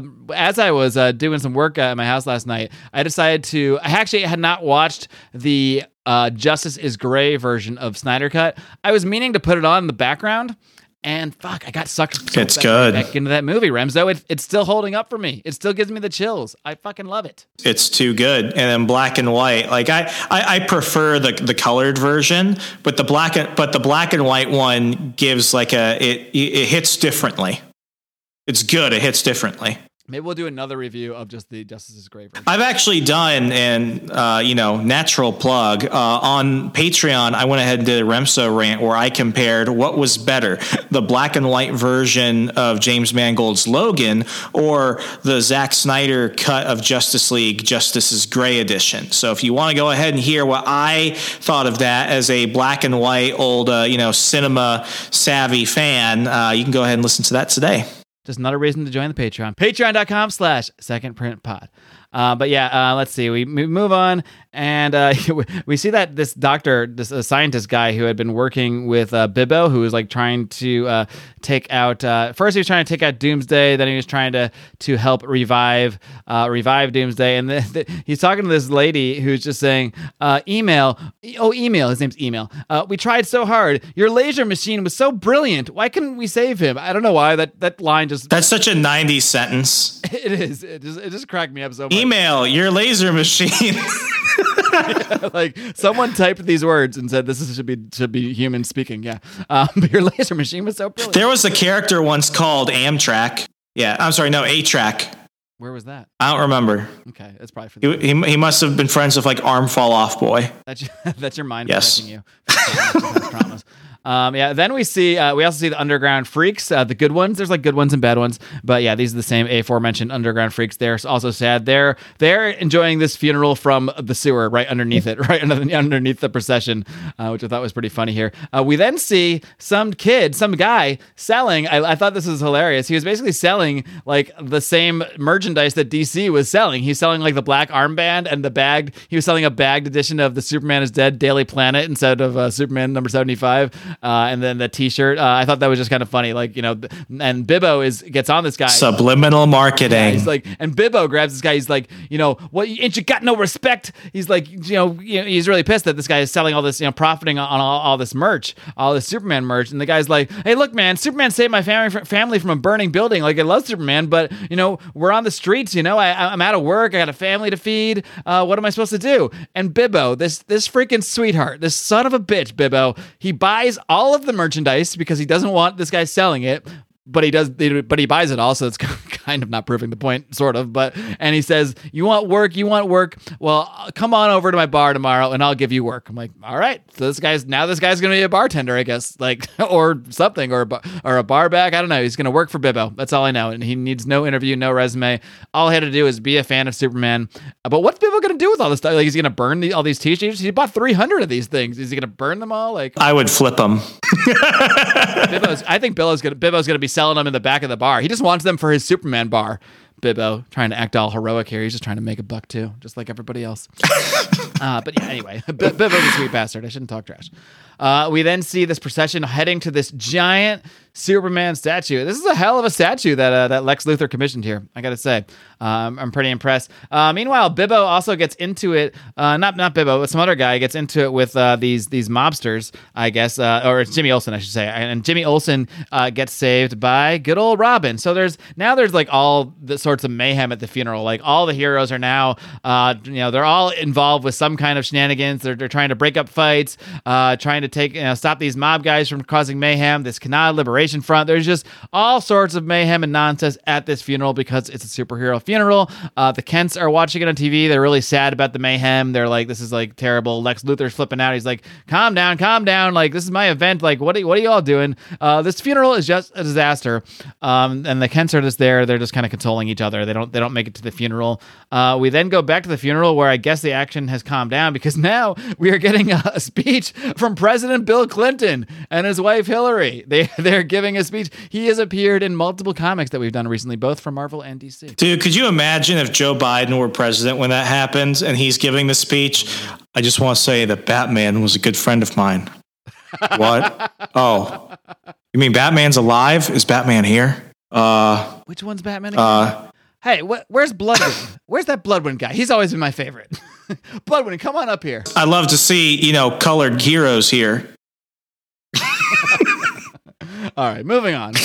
as I was doing some work at my house last night, I actually had not watched the Justice is Gray version of Snyder Cut. I was meaning to put it on in the background, and fuck, I got sucked back into that movie, Remzo. It's still holding up for me. It still gives me the chills. I fucking love it. It's too good. And then black and white. Like I prefer the colored version, but the black and white one gives like it hits differently. It's good. It hits differently. Maybe we'll do another review of just the Justice is Gray version. I've actually done, and natural plug, on Patreon, I went ahead and did a Remso rant where I compared what was better, the black and white version of James Mangold's Logan or the Zack Snyder cut of Justice League, Justice is Gray edition. So if you want to go ahead and hear what I thought of that as a black and white old, cinema savvy fan, you can go ahead and listen to that today. Just another reason to join the Patreon. Patreon.com/secondprintpod. But yeah, let's see. We move on, and we see that this doctor, this scientist guy who had been working with Bibbo, who was like trying to take out. First, he was trying to take out Doomsday. Then he was trying to help revive Doomsday. And he's talking to this lady who's just saying, "Email. Oh, email. His name's Email. We tried so hard. Your laser machine was so brilliant. Why couldn't we save him?" I don't know why that line just. That's such a 90s sentence. It is. It just cracked me up so much. Email your laser machine. Like someone typed these words and said this should be human speaking. Yeah, but your laser machine was so brilliant. There was a character once called Amtrak. Yeah, I'm sorry, no, A-Track. Where was that? I don't remember. Okay, that's probably for he must have been friends with like Arm Fall Off Boy. That's your mind yes. protecting you. Traumas. Yeah. Then we also see the underground freaks, the good ones. There's like good ones and bad ones, but yeah, these are the same aforementioned underground freaks. They're also sad. They're enjoying this funeral from the sewer right underneath it, right underneath the procession, which I thought was pretty funny here. We then see some guy selling. I thought this was hilarious. He was basically selling like the same merchandise that DC was selling. He's selling like the black armband and the bagged. He was selling a bagged edition of the Superman is Dead Daily Planet instead of Superman number 75. And then the T-shirt. I thought that was just kind of funny, like, you know. And Bibbo gets on this guy. Subliminal marketing. Yeah, he's like, and Bibbo grabs this guy. He's like, you know, what? Ain't you got no respect? He's like, he's really pissed that this guy is selling all this, profiting on all this merch, all this Superman merch. And the guy's like, hey, look, man, Superman saved my family from a burning building. Like, I love Superman, but we're on the streets. I'm out of work. I got a family to feed. What am I supposed to do? And Bibbo, this freaking sweetheart, this son of a bitch, Bibbo, he buys all of the merchandise because he doesn't want this guy selling it, but he buys it all, so it's kind of not proving the point, sort of. And he says, you want work? Well, come on over to my bar tomorrow and I'll give you work. I'm like, all right. So this guy's going to be a bartender, I guess, like, or something, or a bar back. I don't know. He's going to work for Bibbo. That's all I know. And he needs no interview, no resume. All he had to do is be a fan of Superman. But what's Bibbo going to do with all this stuff? Like, he's going to burn all these t-shirts? He bought 300 of these things. Is he going to burn them all? Like, I would flip them. I think Bibbo's going to be selling them in the back of the bar. He just wants them for his Superman bar. Bibbo trying to act all heroic here. He's just trying to make a buck too, just like everybody else. But yeah, anyway, Bibbo's a sweet bastard. I shouldn't talk trash. We then see this procession heading to this giant Superman statue. This is a hell of a statue that Lex Luthor commissioned here, I gotta say. I'm pretty impressed. Meanwhile, Bibbo also gets into it. Not Bibbo, but some other guy gets into it with these mobsters, I guess, or it's Jimmy Olsen, I should say. And Jimmy Olsen gets saved by good old Robin. So there's like all the sorts of mayhem at the funeral. Like all the heroes are now, they're all involved with some kind of shenanigans. They're trying to break up fights, trying to stop these mob guys from causing mayhem. This Kanata Liberation Front. There's just all sorts of mayhem and nonsense at this funeral because it's a superhero funeral. The Kents are watching it on TV. They're really sad about the mayhem. They're like, this is like terrible. Lex Luthor's flipping out. He's like, calm down. Like, this is my event. Like, what are you all doing? This funeral is just a disaster. And the Kents are just there. They're just kind of consoling each other. They don't make it to the funeral. We then go back to the funeral where I guess the action has calmed down because now we are getting a speech from President Bill Clinton and his wife Hillary. They're giving a speech. He has appeared in multiple comics that we've done recently, both from Marvel and DC. Dude, could you imagine if Joe Biden were president when that happens and he's giving the speech? I just want to say that Batman was a good friend of mine. What? Oh, you mean Batman's alive? Is Batman here? Which one's Batman again? Hey, where's Bloodwind? Where's that Bloodwind guy? He's always been my favorite. Bloodwind, come on up here. I love to see, colored heroes here. All right, moving on.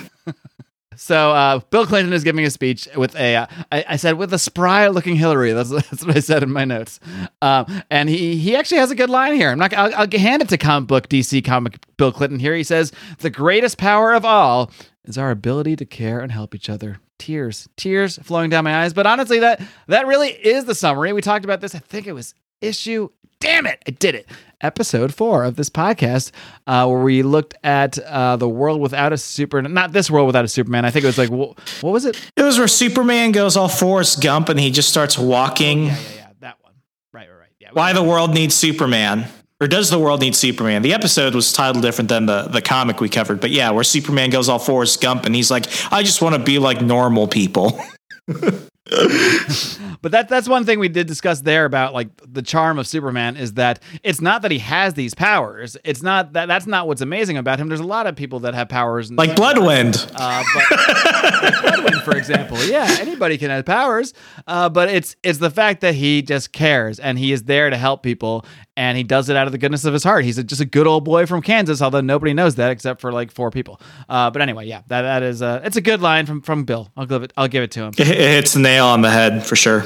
So Bill Clinton is giving a speech with I said with a spry looking Hillary. That's what I said in my notes. And he actually has a good line here. I'll hand it to comic book DC comic Bill Clinton here. He says, the greatest power of all is our ability to care and help each other. Tears flowing down my eyes. But honestly, that really is the summary. We talked about this. I think it was damn it, I did it. Episode 4 of this podcast, where we looked at the world without a Superman. Not this world without a Superman. I think it was like, what was it? It was where Superman goes all Forrest Gump and he just starts walking. Yeah, that one. Right. Yeah. Why the world needs Superman. Or does the world need Superman? The episode was titled different than the comic we covered. But yeah, where Superman goes all Forrest Gump and he's like, I just want to be like normal people. But that's one thing we did discuss there about like the charm of Superman is that it's not that he has these powers. It's not that's not what's amazing about him. There's a lot of people that have powers, like Bloodwind. But like Bloodwind, for example, yeah, anybody can have powers. But it's the fact that he just cares and he is there to help people, and he does it out of the goodness of his heart. He's just a good old boy from Kansas, although nobody knows that except for like 4 people. But anyway, yeah, that is it's a good line from Bill. I'll give it to him. It hits the nail on the head for sure.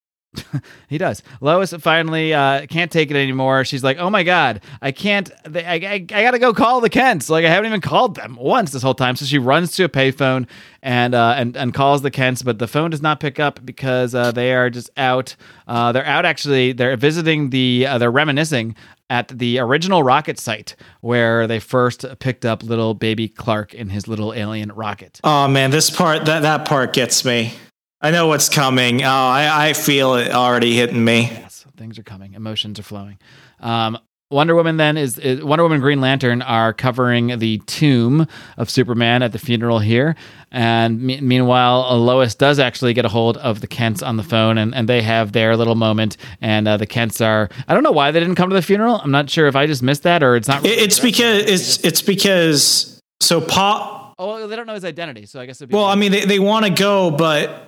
He does. Lois finally can't take it anymore. She's like, "Oh my god, I can't. I gotta go call the Kents. Like I haven't even called them once this whole time." So she runs to a payphone and calls the Kents, but the phone does not pick up because they are just out. They're out actually. They're visiting they're reminiscing at the original rocket site where they first picked up little baby Clark in his little alien rocket. Oh man, this part that part gets me. I know what's coming. Oh, I feel it already hitting me. Yes, things are coming. Emotions are flowing. Wonder Woman then is Wonder Woman and Green Lantern are covering the tomb of Superman at the funeral here. And meanwhile, Lois does actually get a hold of the Kents on the phone, and they have their little moment. And the Kents are, I don't know why they didn't come to the funeral. I'm not sure if I just missed that or it's not. Really it's because so Pa. Oh, well, they don't know his identity, so I guess it'd be. Well, I mean, they want to go, but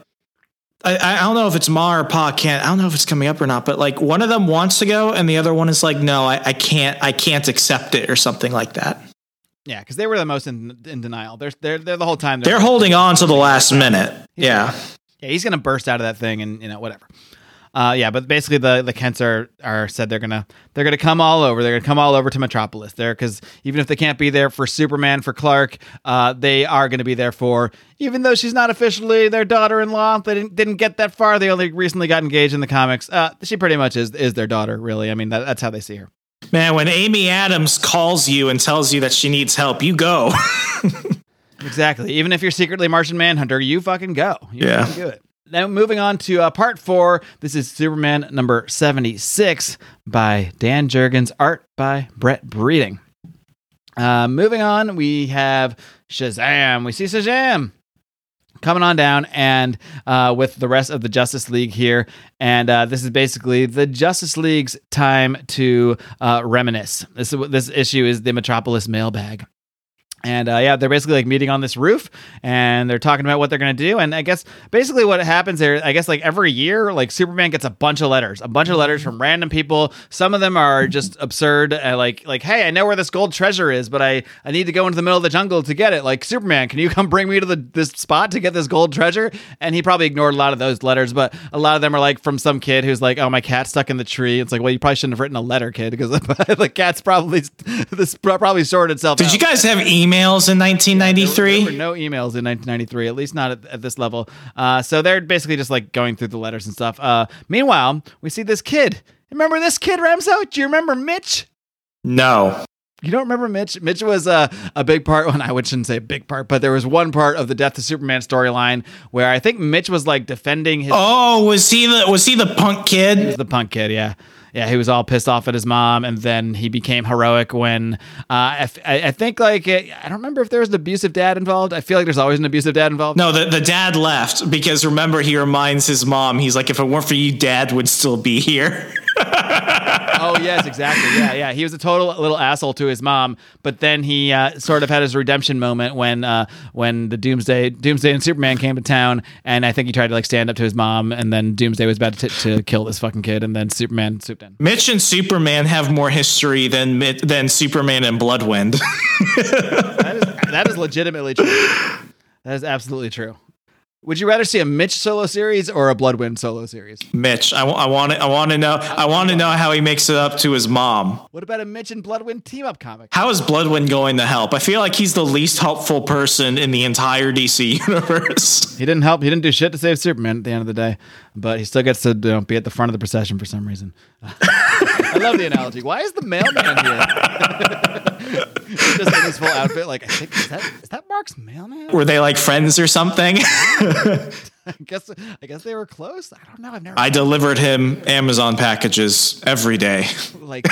I don't know if it's Ma or Pa can't. I don't know if it's coming up or not, but like one of them wants to go and the other one is like, no, I can't accept it or something like that. Yeah, because they were the most in denial. They're the whole time. They're holding on to the last minute. Yeah. Yeah, he's gonna burst out of that thing and whatever. Yeah, but basically the Kents are said they're gonna come all over. They're gonna come all over to Metropolis there because even if they can't be there for Superman, for Clark, they are gonna be there for, even though she's not officially their daughter-in-law. They didn't get that far. They only recently got engaged in the comics. She pretty much is their daughter, really. I mean that's how they see her. Man, when Amy Adams calls you and tells you that she needs help, you go. Exactly. Even if you're secretly Martian Manhunter, you fucking go. You yeah. fucking do it. Now, moving on to part 4. This is Superman number 76 by Dan Jurgens, art by Brett Breeding. Moving on, we have Shazam. We see Shazam coming on down and with the rest of the Justice League here. And this is basically the Justice League's time to reminisce. This issue is the Metropolis mailbag. And yeah, they're basically like meeting on this roof and they're talking about what they're going to do. And I guess basically what happens there, I guess like every year, like Superman gets a bunch of letters from random people. Some of them are just absurd. Like, hey, I know where this gold treasure is, but I need to go into the middle of the jungle to get it. Like, Superman, can you come bring me to this spot to get this gold treasure? And he probably ignored a lot of those letters, but a lot of them are like from some kid who's like, oh, my cat's stuck in the tree. It's like, well, you probably shouldn't have written a letter, kid, because the cat's probably sorted itself out. Did you guys have emails in 1993? There were no emails in 1993, at least not at this level. So they're basically just like going through the letters and stuff. Meanwhile, we see this kid. Remember this kid, Ramso? Do you remember Mitch? No. You don't remember Mitch? Mitch was a big part. Well, I shouldn't say a big part, but there was one part of the Death of Superman storyline where I think Mitch was like defending his. Oh, was he the punk kid? He was the punk kid, yeah. Yeah, he was all pissed off at his mom, and then he became heroic when I think like I don't remember if there was an abusive dad involved. I feel like there's always an abusive dad involved. No, the dad left because remember he reminds his mom, he's like, if it weren't for you, Dad would still be here. Oh yes, exactly. Yeah. He was a total little asshole to his mom, but then he sort of had his redemption moment when the Doomsday and Superman came to town, and I think he tried to like stand up to his mom, and then Doomsday was about to kill this fucking kid, and then Superman swooped in. Mitch and Superman have more history than Superman and Bloodwind. That is legitimately true. That is absolutely true. Would you rather see a Mitch solo series or a Bloodwind solo series? Mitch, I want to know how he makes it up to his mom. What about a Mitch and Bloodwind team up comic? How is Bloodwind going to help? I feel like he's the least helpful person in the entire DC universe. He didn't help. He didn't do shit to save Superman at the end of the day, but he still gets to be at the front of the procession for some reason. I love the analogy. Why is the mailman here? Just in his full outfit. Like, I think is that Mark's mailman? Were they like friends or something? I guess they were close. I don't know. I delivered him Amazon packages every day. Like,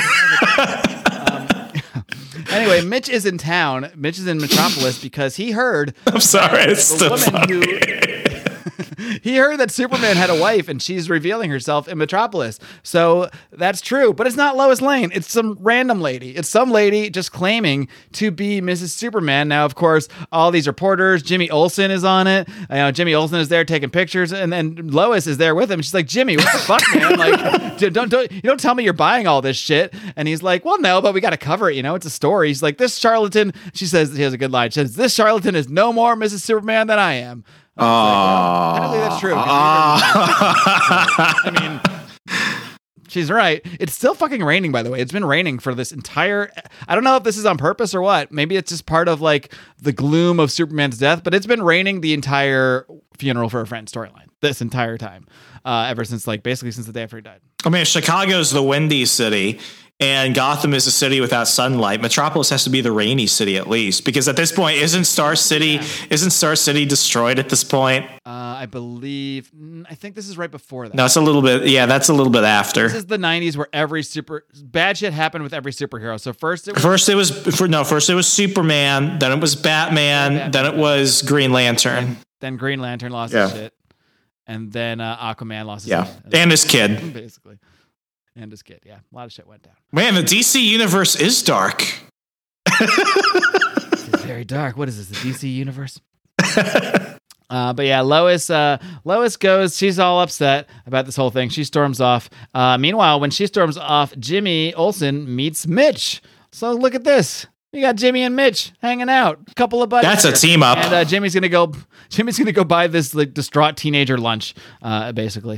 anyway, Mitch is in town. Mitch is in Metropolis because he heard. I'm sorry, it's still funny. he heard that Superman had a wife and she's revealing herself in Metropolis. So that's true, but it's not Lois Lane. It's some random lady. It's some lady just claiming to be Mrs. Superman. Now, of course, all these reporters, Jimmy Olsen is on it. Jimmy Olsen is there taking pictures, and then Lois is there with him. She's like, Jimmy, what the fuck, man? Like, don't tell me you're buying all this shit. And he's like, well, no, but we got to cover it. It's a story. He's like, this charlatan. She says, he has a good line. She says, this charlatan is no more Mrs. Superman than I am. I don't think that's true. I mean, she's right. It's still fucking raining, by the way. It's been raining for this entire... I don't know if this is on purpose or what. Maybe it's just part of like the gloom of Superman's death, but it's been raining the entire Funeral for a Friend storyline this entire time, ever since basically since the day after he died. I mean, Chicago's the windy city, and Gotham is a city without sunlight. Metropolis has to be the rainy city at least, because at this point, isn't Star City destroyed at this point? I think this is right before that. No, it's a little bit. Yeah, that's a little bit after. This is the 90s where every bad shit happened with every superhero. So first it was Superman, then it was Batman, then it was Green Lantern. Then Green Lantern lost his shit. And then Aquaman lost his shit. And his kid. Basically. And his kid, yeah. A lot of shit went down. Man, the DC universe is dark. It's very dark. What is this, the DC universe? But yeah, Lois goes, she's all upset about this whole thing. She storms off. Meanwhile, when she storms off, Jimmy Olsen meets Mitch. So look at this. We got Jimmy and Mitch hanging out. A couple of buddies. That's a team up. And Jimmy's gonna go buy this distraught teenager lunch, basically.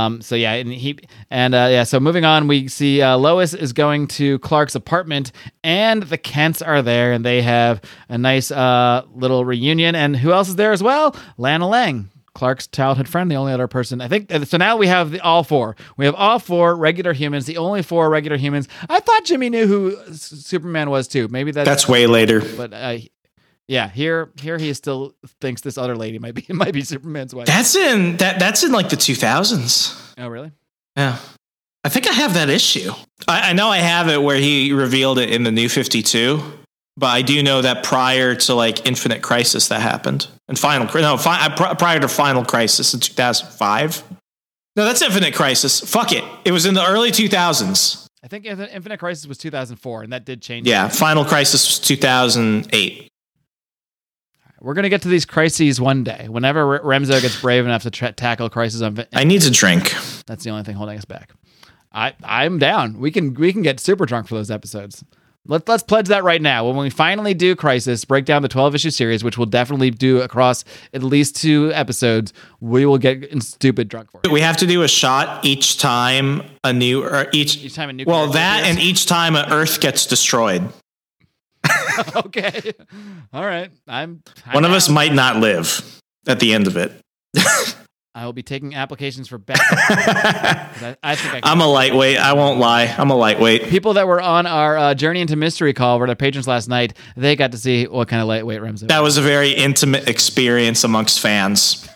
So moving on, we see Lois is going to Clark's apartment, and the Kents are there, and they have a nice little reunion. And who else is there as well? Lana Lang, Clark's childhood friend, the only other person. I think so. Now we have all four. We have all four regular humans. The only four regular humans. I thought Jimmy knew who Superman was too. Maybe that's way later. But here he still thinks this other lady might be Superman's wife. That's in like the 2000s. Oh, really? Yeah. I think I have that issue. I know I have it where he revealed it in the New 52. But I do know that prior to Infinite Crisis that happened, and prior to Final Crisis in 2005. No, that's Infinite Crisis. Fuck it. It was in the early 2000s. I think Infinite Crisis was 2004, and that did change. Yeah, Final Crisis was 2008. We're going to get to these crises one day. Whenever Remzo gets brave enough to tackle crises on... I need to drink. That's the only thing holding us back. I'm down. We can get super drunk for those episodes. Let's pledge that right now. When we finally do Crisis, break down the 12-issue series, which we'll definitely do across at least 2 episodes, we will get stupid drunk for it. We have to do a shot each time a new... Or each time a new... Well, that appears. And each time an Earth gets destroyed. Okay. All right. One of us might not live at the end of it. I will be taking applications for backup. I'm a lightweight. I won't lie. I'm a lightweight. People that were on our Journey into Mystery call were their patrons last night. They got to see what kind of lightweight Remzo. That was a very intimate experience amongst fans.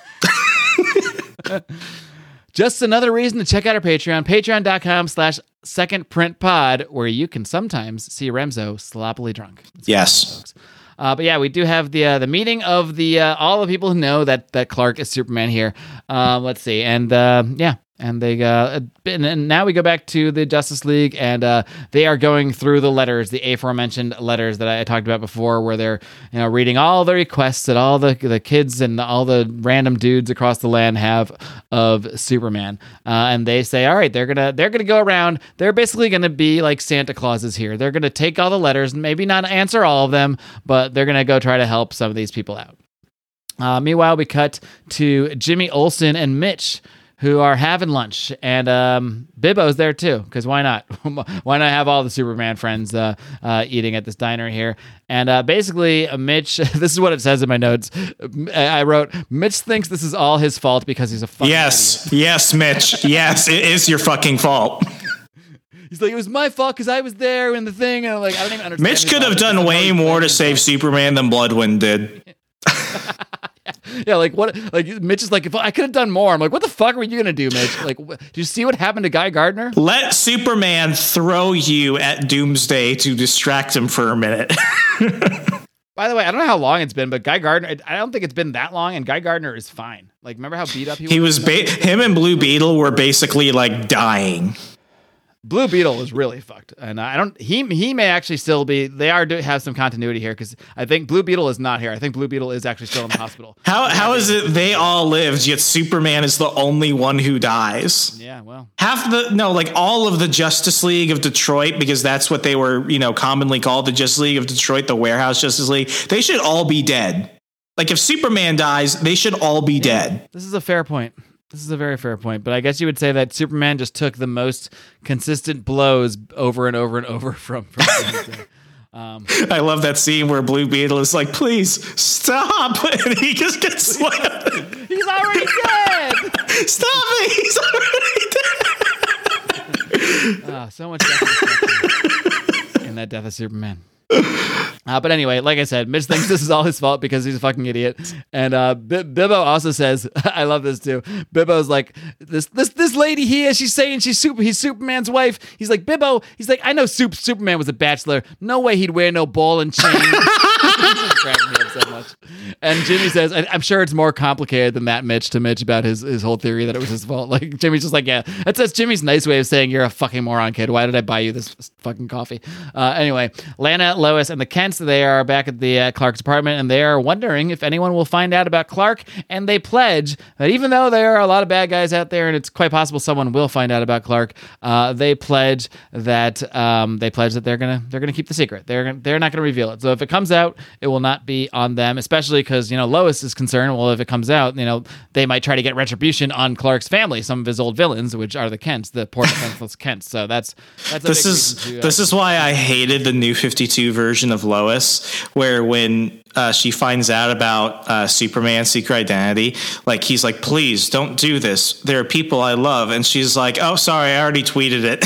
Just another reason to check out our Patreon, patreon.com/secondprintpod, where you can sometimes see Remzo sloppily drunk. Yes. But yeah, we do have the meeting of all the people who know that Clark is Superman here. Let's see, and they and now we go back to the Justice League, and they are going through the letters, the aforementioned letters that I talked about before, where they're reading all the requests that all the kids and all the random dudes across the land have of Superman, and they say, all right, they're gonna go around. They're basically gonna be like Santa Clauses here. They're gonna take all the letters and maybe not answer all of them, but they're gonna go try to help some of these people out. Meanwhile, we cut to Jimmy Olsen and Mitch, who are having lunch, and Bibbo's there too, because why not? Why not have all the Superman friends eating at this diner here? And basically, Mitch, this is what it says in my notes. I wrote, Mitch thinks this is all his fault because he's a fucking idiot. Yes, Mitch. Yes, it is your fucking fault. He's like, it was my fault because I was there in the thing, and I'm like, I don't even understand. Mitch could have done way more to save Superman than Bloodwind did. Yeah, like what? Like Mitch is like, if I could have done more. I'm like, what the fuck were you gonna do, Mitch? Like, do you see what happened to Guy Gardner? Let Superman throw you at Doomsday to distract him for a minute. By the way, I don't know how long it's been, but Guy Gardner, I don't think it's been that long, and Guy Gardner is fine. Like, remember how beat up he was? Him and Blue Beetle were basically like dying. Blue Beetle was really fucked, and he may actually still be. They have some continuity here because I think Blue Beetle is not here. I think Blue Beetle is actually still in the hospital. How is it they all lived yet Superman is the only one who dies? Yeah, well, all of the Justice League of Detroit, because that's what they were, commonly called, the Justice League of Detroit, the Warehouse Justice League. They should all be dead. Like if Superman dies, they should all be dead. This is a fair point. This is a very fair point, but I guess you would say that Superman just took the most consistent blows over and over and over from I love that scene where Blue Beetle is like, please stop. And he just gets slapped. He's already dead. Stop it. He's already dead. So much death in that Death of Superman. But anyway, like I said, Mitch thinks this is all his fault because he's a fucking idiot. And Bibbo also says, I love this too. Bibbo's like, this lady here, she's saying he's Superman's wife. He's like, Bibbo, he's like, I know Superman was a bachelor. No way he'd wear no ball and chain. Cracking me up so much. And Jimmy says, I'm sure it's more complicated than that, Mitch, to Mitch about his whole theory that it was his fault. Like, Jimmy's just like, yeah, that's Jimmy's nice way of saying you're a fucking moron, kid. Why did I buy you this fucking coffee? Anyway, Lana, Lois, and the Kents, they are back at the Clark's apartment, and they are wondering if anyone will find out about Clark, and they pledge that even though there are a lot of bad guys out there, and it's quite possible someone will find out about Clark, they pledge that they're gonna keep the secret. They're not gonna reveal it. So if it comes out, it will not be on them, especially because Lois is concerned. Well, if it comes out, they might try to get retribution on Clark's family, some of his old villains, which are the Kents, the poor defenseless Kents. So that's this is why I hated the New 52 version of Lois, where when she finds out about Superman's secret identity, like he's like, please don't do this. There are people I love, and she's like, oh, sorry, I already tweeted it.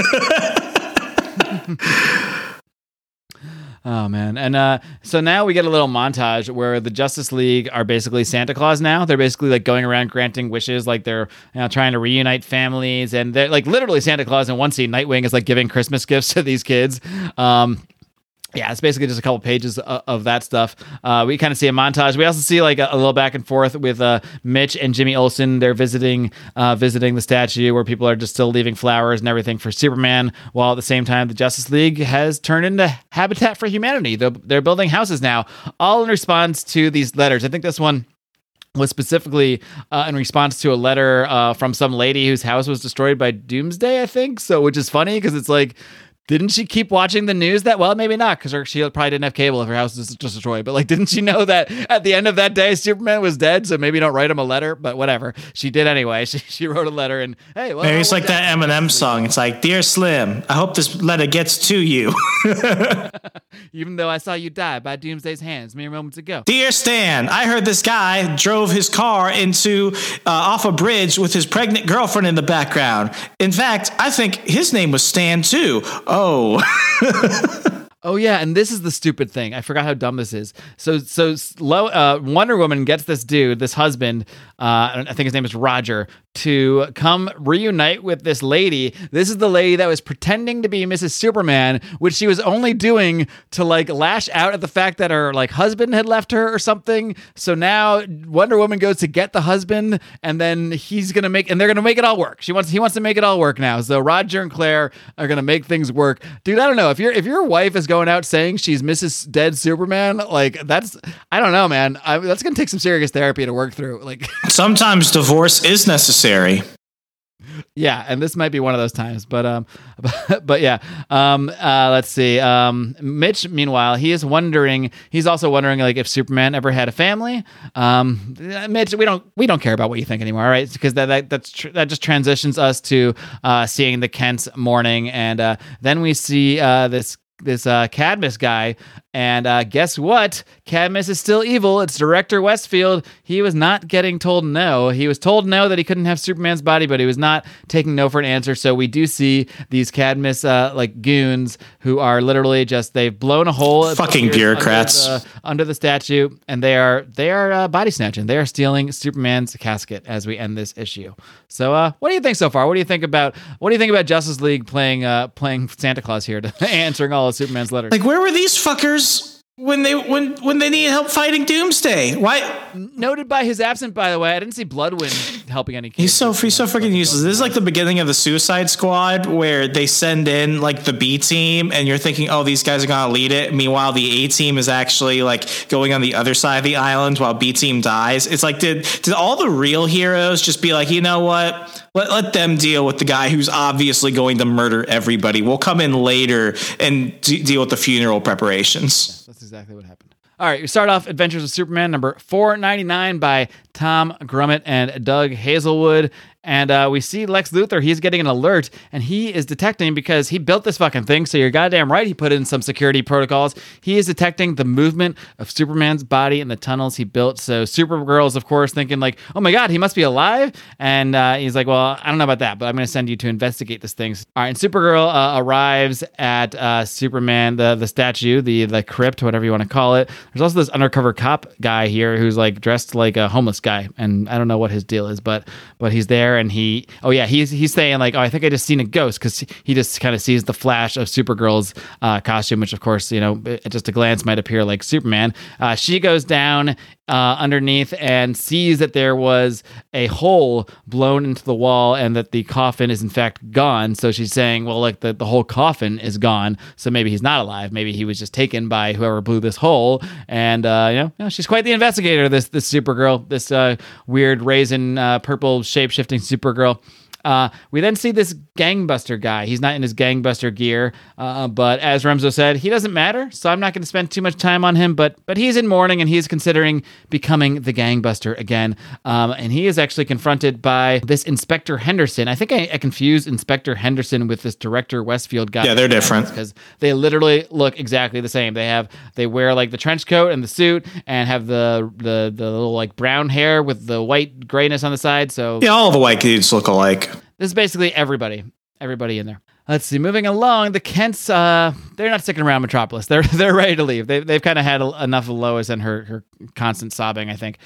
Oh, man. And so now we get a little montage where the Justice League are basically Santa Claus now. They're basically like going around granting wishes, like they're trying to reunite families. And they're like literally Santa Claus in one scene. Nightwing is like giving Christmas gifts to these kids. Yeah, it's basically just a couple pages of that stuff. We kind of see a montage. We also see like a little back and forth with Mitch and Jimmy Olsen. They're visiting the statue where people are just still leaving flowers and everything for Superman, while at the same time the Justice League has turned into Habitat for Humanity. They're building houses now, all in response to these letters. I think this one was specifically in response to a letter from some lady whose house was destroyed by Doomsday, I think. So, which is funny because it's like, didn't she keep watching the news that, well, maybe not, because she probably didn't have cable if her house was just destroyed. But like, didn't she know that at the end of that day, Superman was dead? So maybe don't write him a letter, but whatever. She did anyway. She wrote a letter and, hey, well, maybe it's like that Eminem song. It's like, Dear Slim, I hope this letter gets to you. Even though I saw you die by Doomsday's hands mere moments ago. Dear Stan, I heard this guy drove his car into off a bridge with his pregnant girlfriend in the background. In fact, I think his name was Stan too. Oh. Oh, yeah, and this is the stupid thing. I forgot how dumb this is. So Wonder Woman gets this husband, I think his name is Roger, to come reunite with this lady. This is the lady that was pretending to be Mrs. Superman, which she was only doing to like lash out at the fact that her like husband had left her or something. So now Wonder Woman goes to get the husband, and then they're gonna make it all work. He wants to make it all work now. So Roger and Claire are gonna make things work. Dude, I don't know if your wife is going out saying she's Mrs. Dead Superman, like I don't know, man. That's gonna take some serious therapy to work through. Like sometimes divorce is necessary. Yeah, and this might be one of those times, but yeah. Let's see. Mitch, meanwhile, he's also wondering like if Superman ever had a family. Mitch, we don't care about what you think anymore, all right? Because that just transitions us to seeing the Kents mourning, and then we see this Cadmus guy, and guess what? Cadmus is still evil. It's Director Westfield. He was not getting told no. He was told no that he couldn't have Superman's body, but he was not taking no for an answer. So we do see these Cadmus like goons who are literally they've blown a hole. Fucking bureaucrats under the statue, and they are body snatching. They are stealing Superman's casket as we end this issue. So what do you think so far? What do you think about Justice League playing Santa Claus here, answering all of Superman's letters? Like, where were these fuckers when they need help fighting Doomsday. Why? Noted by his absence, by the way. I didn't see Bloodwind helping any He's so characters. freaking useless. This is like the beginning of the Suicide Squad, where they send in like the B team, and you're thinking, oh, these guys are gonna lead it. Meanwhile, the A team is actually like going on the other side of the island while B team dies. It's like, did all the real heroes just be like, you know what? Let them deal with the guy who's obviously going to murder everybody. We'll come in later and deal with the funeral preparations. That's exactly what happened. All right, we start off Adventures of Superman number 499 by Tom Grummett and Doug Hazelwood. And we see Lex Luthor. He's getting an alert, and he is detecting, because he built this fucking thing, so you're goddamn right he put in some security protocols. He is detecting the movement of Superman's body in the tunnels he built. So Supergirl is, of course, thinking like, oh my God, he must be alive. And he's like, well, I don't know about that, but I'm going to send you to investigate this thing. All right, and Supergirl arrives at Superman, the statue, the crypt, whatever you want to call it. There's also this undercover cop guy here who's like dressed like a homeless guy, and I don't know what his deal is, but he's there. And he's saying like, oh, I think I just seen a ghost, because he just kind of sees the flash of Supergirl's costume, which of course, at just a glance might appear like Superman. She goes down underneath and sees that there was a hole blown into the wall, and that the coffin is in fact gone. So she's saying, well, like the whole coffin is gone, so maybe he's not alive. Maybe he was just taken by whoever blew this hole. And she's quite the investigator, this Supergirl, this weird raisin purple shape-shifting Supergirl. We then see this gangbuster guy. He's not in his gangbuster gear, but as Remzo said, he doesn't matter, so I'm not going to spend too much time on him, but he's in mourning, and he's considering becoming the gangbuster again. And he is actually confronted by this Inspector Henderson. I think I confused Inspector Henderson with this Director Westfield guy. Yeah, they're different. Because they literally look exactly the same. They wear like the trench coat and the suit, and have the little like brown hair with the white grayness on the side. So yeah, all the white dudes look alike. This is basically everybody in there. Let's see. Moving along, the Kents, they're not sticking around Metropolis. They're ready to leave. They've kind of had enough of Lois and her constant sobbing, I think.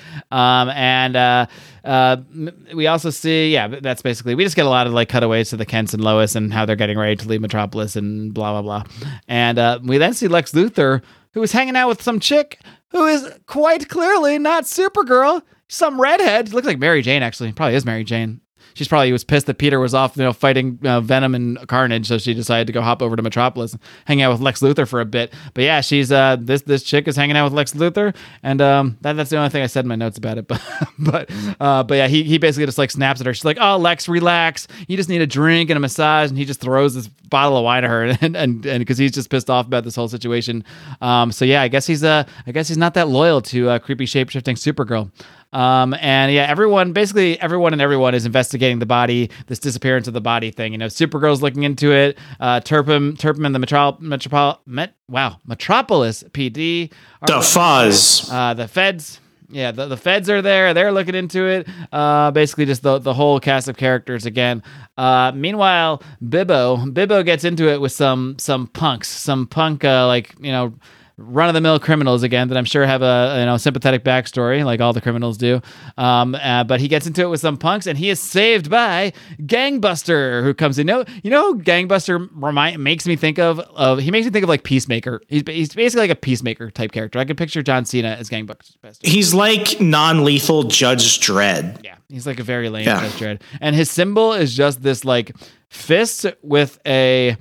We also see, that's basically, we just get a lot of like cutaways to the Kents and Lois and how they're getting ready to leave Metropolis and blah, blah, blah. And we then see Lex Luthor, who is hanging out with some chick who is quite clearly not Supergirl. Some redhead. Looks like Mary Jane, actually. Probably is Mary Jane. She probably was pissed that Peter was off, fighting Venom and Carnage, so she decided to go hop over to Metropolis, and hang out with Lex Luthor for a bit. But yeah, she's this chick is hanging out with Lex Luthor, and that's the only thing I said in my notes about it. But yeah, he basically just like snaps at her. She's like, "Oh, Lex, relax. You just need a drink and a massage," and he just throws this bottle of wine at her, and because he's just pissed off about this whole situation. So yeah, I guess he's not that loyal to creepy shape-shifting Supergirl. And yeah, everyone is investigating the body, this disappearance of the body thing. Supergirl's looking into it. Turpin and the Metropolis PD. The Fuzz. The feds. Yeah, the feds are there. They're looking into it. Basically just the whole cast of characters again. Meanwhile, Bibbo gets into it with some punks, run-of-the-mill criminals again that I'm sure have a sympathetic backstory like all the criminals do. But he gets into it with some punks, and he is saved by Gangbuster, who comes in. Gangbuster makes me think of like Peacemaker. He's basically like a Peacemaker type character. I could picture John Cena as Gangbuster. He's like non-lethal Judge Dredd. Yeah, he's like a very lame Judge Dredd, and his symbol is just this like fist with the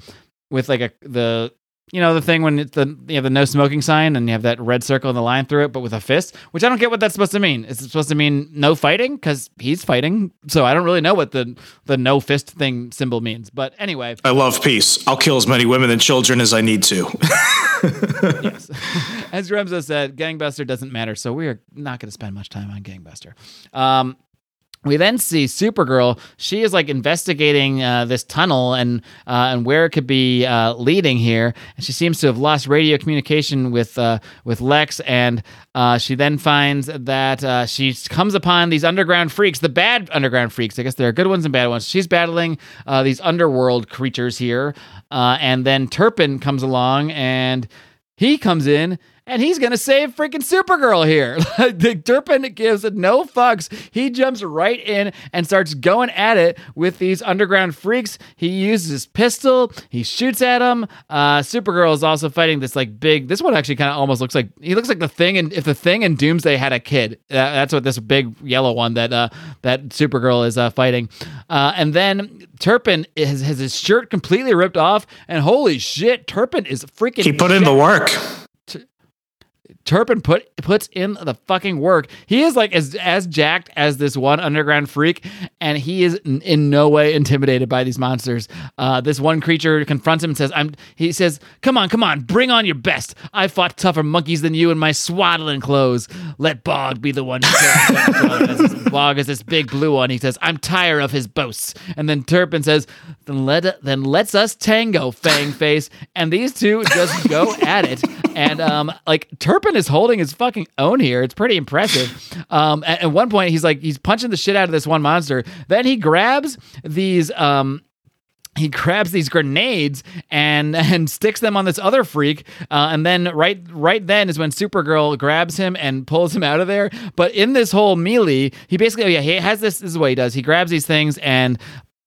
thing when it's you have the no smoking sign and you have that red circle and the line through it, but with a fist, which I don't get what that's supposed to mean. Is it supposed to mean no fighting? Because he's fighting. So I don't really know what the no fist thing symbol means. But anyway. I love peace. I'll kill as many women and children as I need to. Yes. As Remzo said, Gangbuster doesn't matter. So we are not going to spend much time on Gangbuster. We then see Supergirl. She is like investigating this tunnel and where it could be leading here. And she seems to have lost radio communication with Lex. And she then finds that she comes upon these underground freaks, the bad underground freaks. I guess there are good ones and bad ones. She's battling these underworld creatures here. And then Turpin comes along, and he comes in and he's gonna save freaking Supergirl here. Turpin gives no fucks. He jumps right in and starts going at it with these underground freaks. He uses his pistol. He shoots at him. Supergirl is also fighting this like big. This one actually kind of almost looks like the Thing, and if the Thing and Doomsday had a kid, that's what this big yellow one that Supergirl is fighting. And then Turpin has his shirt completely ripped off, and holy shit, Turpin is freaking. He put in the work. Turpin puts in the fucking work. He is like as jacked as this one underground freak, and he is in no way intimidated by these monsters. This one creature confronts him and he says, come on, bring on your best. I fought tougher monkeys than you in my swaddling clothes. Let Bog be the one to kill. Bog is this big blue one. He says, I'm tired of his boasts. And then Turpin says, then let's us tango, Fang Face. And these two just go at it. And Turpin is holding his fucking own here. It's pretty impressive. At one point, he's punching the shit out of this one monster. Then he grabs these grenades and sticks them on this other freak. And then right then is when Supergirl grabs him and pulls him out of there. But in this whole melee, he basically, he has this is what he does. He grabs these things and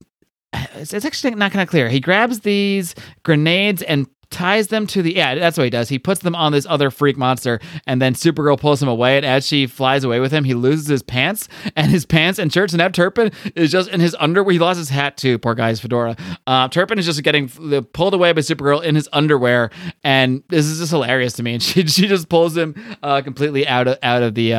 it's actually not kind of clear. He grabs these grenades and ties them to that's what he does. He puts them on this other freak monster, and then Supergirl pulls him away, and as she flies away with him, he loses his pants and shirts, and now Turpin is just in his underwear. He lost his hat too, poor guy's fedora. Turpin is just getting pulled away by Supergirl in his underwear, and this is just hilarious to me, and she just pulls him completely out of the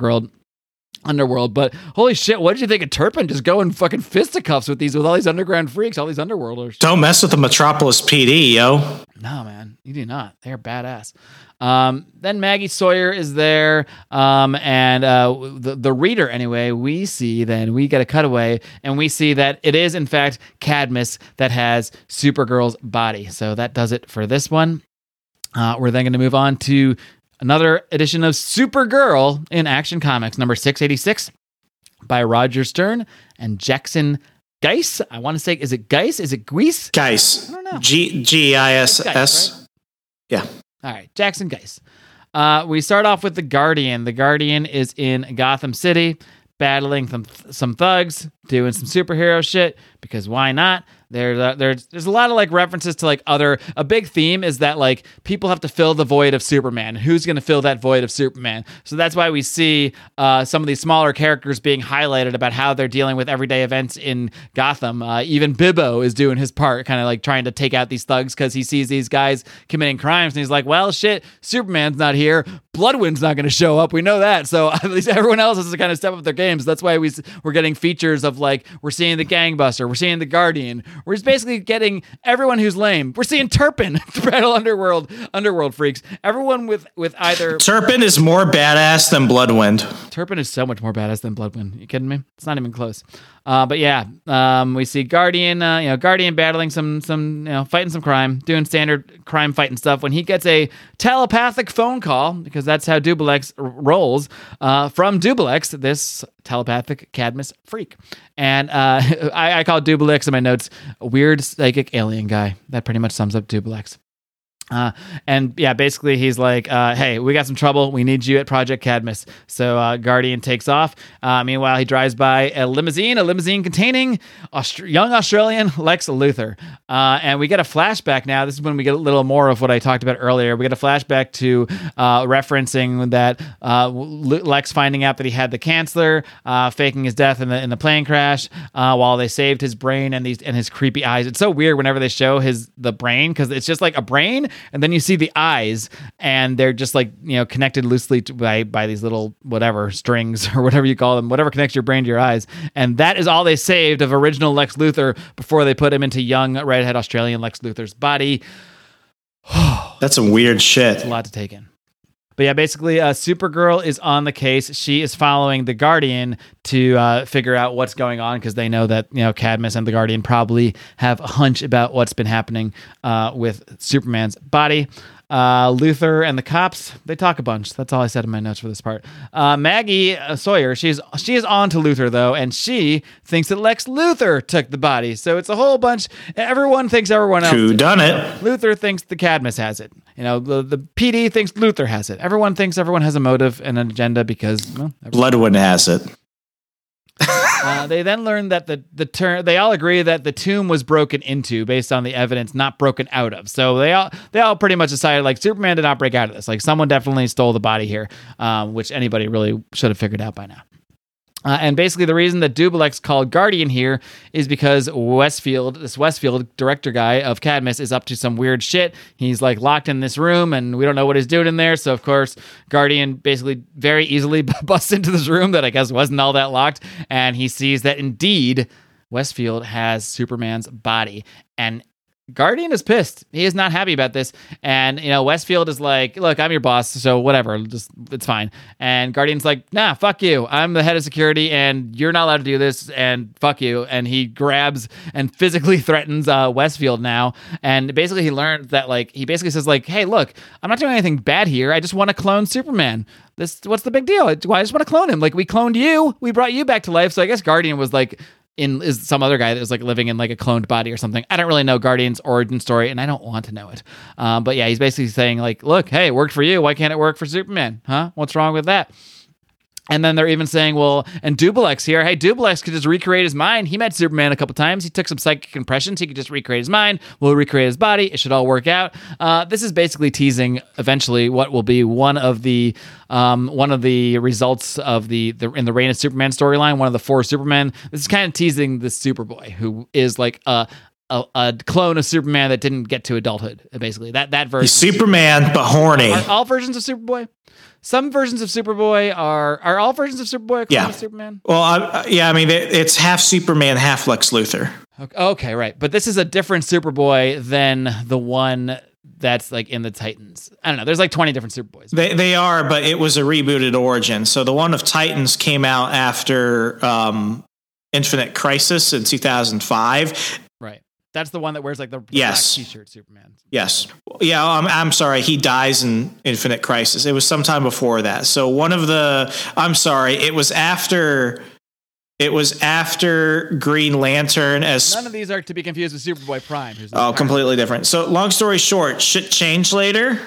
underworld. But holy shit, what did you think of Turpin just going fucking fisticuffs with all these underground freaks, all these underworlders? Don't mess with the Metropolis PD, yo. No, man, you do not. They're badass. Then Maggie Sawyer is there, and the reader, anyway, we get a cutaway, and we see that it is, in fact, Cadmus that has Supergirl's body. So that does it for this one. We're then going to move on to another edition of Supergirl in Action Comics, number 686, by Roger Stern and Jackson Guice. I want to say, is it Guice? Is it Guice? Guice. I don't know. Giss. Right? Yeah. All right, Jackson Guice. We start off with the Guardian. The Guardian is in Gotham City, battling some thugs, doing some superhero shit, because why not? There's a lot of like references to like a big theme is that like people have to fill the void of Superman. Who's going to fill that void of Superman? So that's why we see some of these smaller characters being highlighted about how they're dealing with everyday events in Gotham. Even Bibbo is doing his part, kind of like trying to take out these thugs because he sees these guys committing crimes and he's like, well, shit, Superman's not here. Bloodwind's not going to show up. We know that. So at least everyone else has to kind of step up their games. That's why we're getting features of like, we're seeing the Gangbuster, we're seeing the Guardian. We're just basically getting everyone who's lame. We're seeing Turpin battle underworld freaks. Everyone with either... Turpin is more badass than Bloodwind. Turpin is so much more badass than Bloodwind. You kidding me? It's not even close. But yeah, we see Guardian, Guardian battling some fighting some crime, doing standard crime fighting stuff. When he gets a telepathic phone call, because that's how Dubelex rolls, from Dubelex, this telepathic Cadmus freak. And I call Dubelex in my notes a weird psychic alien guy. That pretty much sums up Dubelex. And yeah, basically he's like, hey, we got some trouble. We need you at Project Cadmus. So Guardian takes off. Meanwhile, he drives by a limousine containing young Australian Lex Luthor. And we get a flashback now. This is when we get a little more of what I talked about earlier. We get a flashback to referencing that Lex finding out that he had the cancer, faking his death in the plane crash, while they saved his brain and his creepy eyes. It's so weird whenever they show the brain, because it's just like a brain, and then you see the eyes, and they're just like, connected loosely by these little whatever strings or whatever you call them, whatever connects your brain to your eyes. And that is all they saved of original Lex Luthor before they put him into young redhead Australian Lex Luthor's body. That's some weird shit. It's a lot to take in. But yeah, basically, Supergirl is on the case. She is following the Guardian to figure out what's going on, because they know that Cadmus and the Guardian probably have a hunch about what's been happening with Superman's body. Luthor and the cops, they talk a bunch. That's all I said in my notes for this part. Maggie Sawyer, she is on to Luthor, though, and she thinks that Lex Luthor took the body. So it's a whole bunch. Everyone thinks everyone else. Who done it? Luthor thinks the Cadmus has it. the PD thinks Luthor has it. Everyone thinks everyone has a motive and an agenda because Bloodwood has it. They then learn that they all agree that the tomb was broken into based on the evidence, not broken out of. So they all pretty much decided like Superman did not break out of this. Like someone definitely stole the body here, which anybody really should have figured out by now. And basically the reason that Dubelex called Guardian here is because this Westfield director guy of Cadmus is up to some weird shit. He's like locked in this room and we don't know what he's doing in there. So of course, Guardian basically very easily busts into this room that I guess wasn't all that locked. And he sees that indeed Westfield has Superman's body. And Guardian is pissed. He is not happy about this. And, Westfield is like, look, I'm your boss, so whatever, it's fine. And Guardian's like, nah, fuck you. I'm the head of security, and you're not allowed to do this, and fuck you. And he grabs and physically threatens Westfield now. And basically he learned that, he basically says, hey, look, I'm not doing anything bad here. I just want to clone Superman. What's the big deal? I just want to clone him. We cloned you. We brought you back to life. So I guess Guardian was is some other guy that was living in a cloned body or something. I don't really know Guardian's origin story, and I don't want to know it. But yeah, he's basically saying look, hey, it worked for you. Why can't it work for Superman? Huh? What's wrong with that? And then they're even saying, well, and Dubelex here, hey, Dubelex could just recreate his mind. He met Superman a couple times. He took some psychic impressions. He could just recreate his mind. We'll recreate his body. It should all work out. This is basically teasing eventually what will be one of the results of in the Reign of Superman storyline, one of the 4 Supermen. This is kind of teasing the Superboy, who is a clone of Superman that didn't get to adulthood, basically. That version. He's Superman, but horny. Are all versions of Superboy? Some versions of Superboy are all versions of Superboy a clone of Superman? Well, it's half Superman, half Lex Luthor. Okay, right. But this is a different Superboy than the one that's in the Titans. I don't know. There's 20 different Superboys. They are, but it was a rebooted origin. So the one of Titans came out after Infinite Crisis in 2005. Right. That's the one that wears the black t-shirt Superman. Yes. Yeah, I'm sorry. He dies in Infinite Crisis. It was sometime before that. So it was after Green Lantern as... None of these are to be confused with Superboy Prime. Completely different. So long story short, shit changed later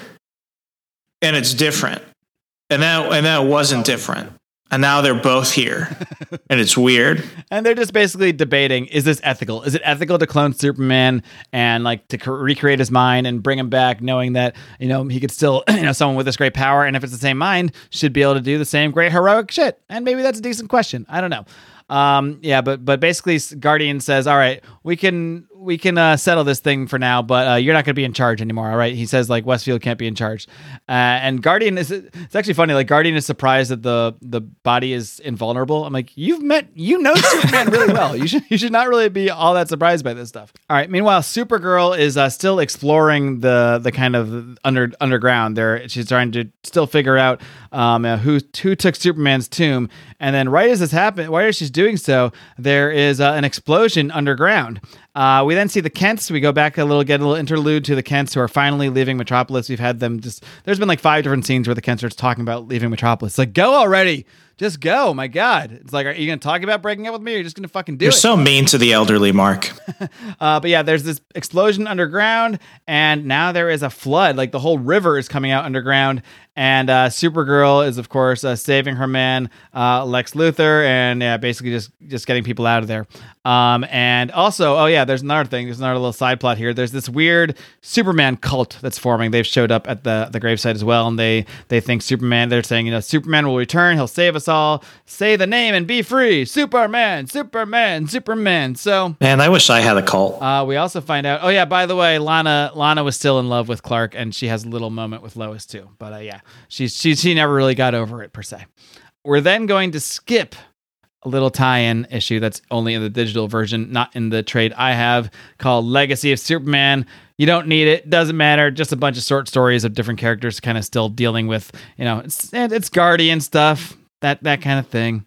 and it's different. And then it wasn't different. And now they're both here, and it's weird. And they're just basically debating, is this ethical? Is it ethical to clone Superman and to recreate his mind and bring him back, knowing that, he could still, someone with this great power, and if it's the same mind, should be able to do the same great heroic shit? And maybe that's a decent question. I don't know. But basically Guardian says, all right, we can settle this thing for now, but you're not going to be in charge anymore. All right. He says Westfield can't be in charge. And Guardian it's actually funny. Guardian is surprised that the body is invulnerable. I'm you know Superman really well. You should not really be all that surprised by this stuff. All right. Meanwhile, Supergirl is still exploring the kind of underground there. She's trying to still figure out who took Superman's tomb. And then right as she's doing so, there is an explosion underground. We then see the Kents. We go back get a little interlude to the Kents who are finally leaving Metropolis. We've had them there's been 5 different scenes where the Kents are talking about leaving Metropolis. Go already. Just go. My God. It's are you going to talk about breaking up with me or you're just going to fucking do it? You're so mean to the elderly, Mark. But yeah, there's this explosion underground and now there is a flood. The whole river is coming out underground. And Supergirl is, of course, saving her man, Lex Luthor, and basically just getting people out of there. And also, there's another thing. There's another little side plot here. There's this weird Superman cult that's forming. They've showed up at the gravesite as well, and they think Superman. They're saying, Superman will return. He'll save us all. Say the name and be free. Superman, Superman, Superman. So, man, I wish I had a cult. We also find out. By the way, Lana was still in love with Clark, and she has a little moment with Lois too. But she never really got over it per se. We're then going to skip a little tie-in issue that's only in the digital version, not in the trade I have, called Legacy of Superman. You don't need it. Doesn't matter. Just a bunch of short stories of different characters kind of still dealing with, it's Guardian stuff, that kind of thing.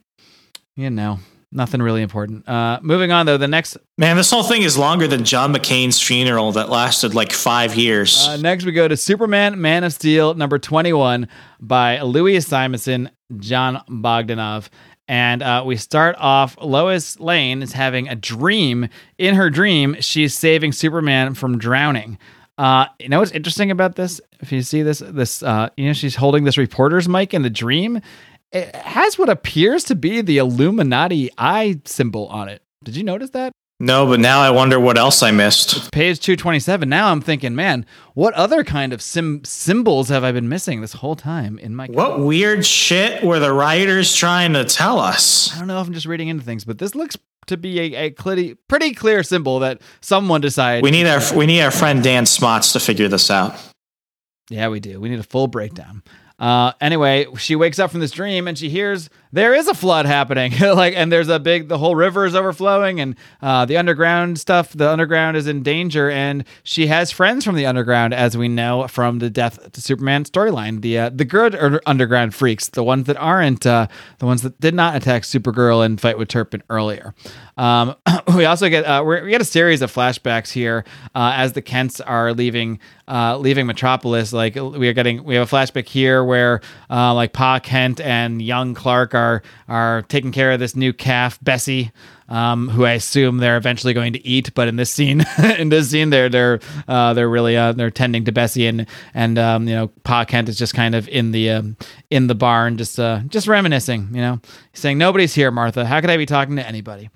Nothing really important. Moving on, though, the next... Man, this whole thing is longer than John McCain's funeral that lasted 5 years. Next, we go to Superman, Man of Steel, number 21, by Louis Simonson, John Bogdanov. And we start off, Lois Lane is having a dream. In her dream, she's saving Superman from drowning. You know what's interesting about this? If you see this, she's holding this reporter's mic in the dream. It has what appears to be the Illuminati eye symbol on it. Did you notice that? No, but now I wonder what else I missed. It's page 227. Now I'm thinking, man, what other kind of symbols have I been missing this whole time in my... What weird shit were the writers trying to tell us? I don't know if I'm just reading into things, but this looks to be a pretty clear symbol that someone decided... We need our friend Dan Smots to figure this out. Yeah, we do. We need a full breakdown. Anyway, she wakes up from this dream and she hears there is a flood happening. And there's the whole river is overflowing, and the underground is in danger, and she has friends from the underground, as we know from the Death to Superman storyline. The good underground freaks, the ones that aren't, the ones that did not attack Supergirl and fight with Turpin earlier. We also get we get a series of flashbacks here as the Kents are leaving Metropolis. Like we have a flashback here where Pa Kent and young Clark are taking care of this new calf, Bessie, who I assume they're eventually going to eat. But in this scene, they're really they're tending to Bessie, and Pa Kent is just kind of in the barn, just reminiscing. He's saying, "Nobody's here, Martha. How could I be talking to anybody?"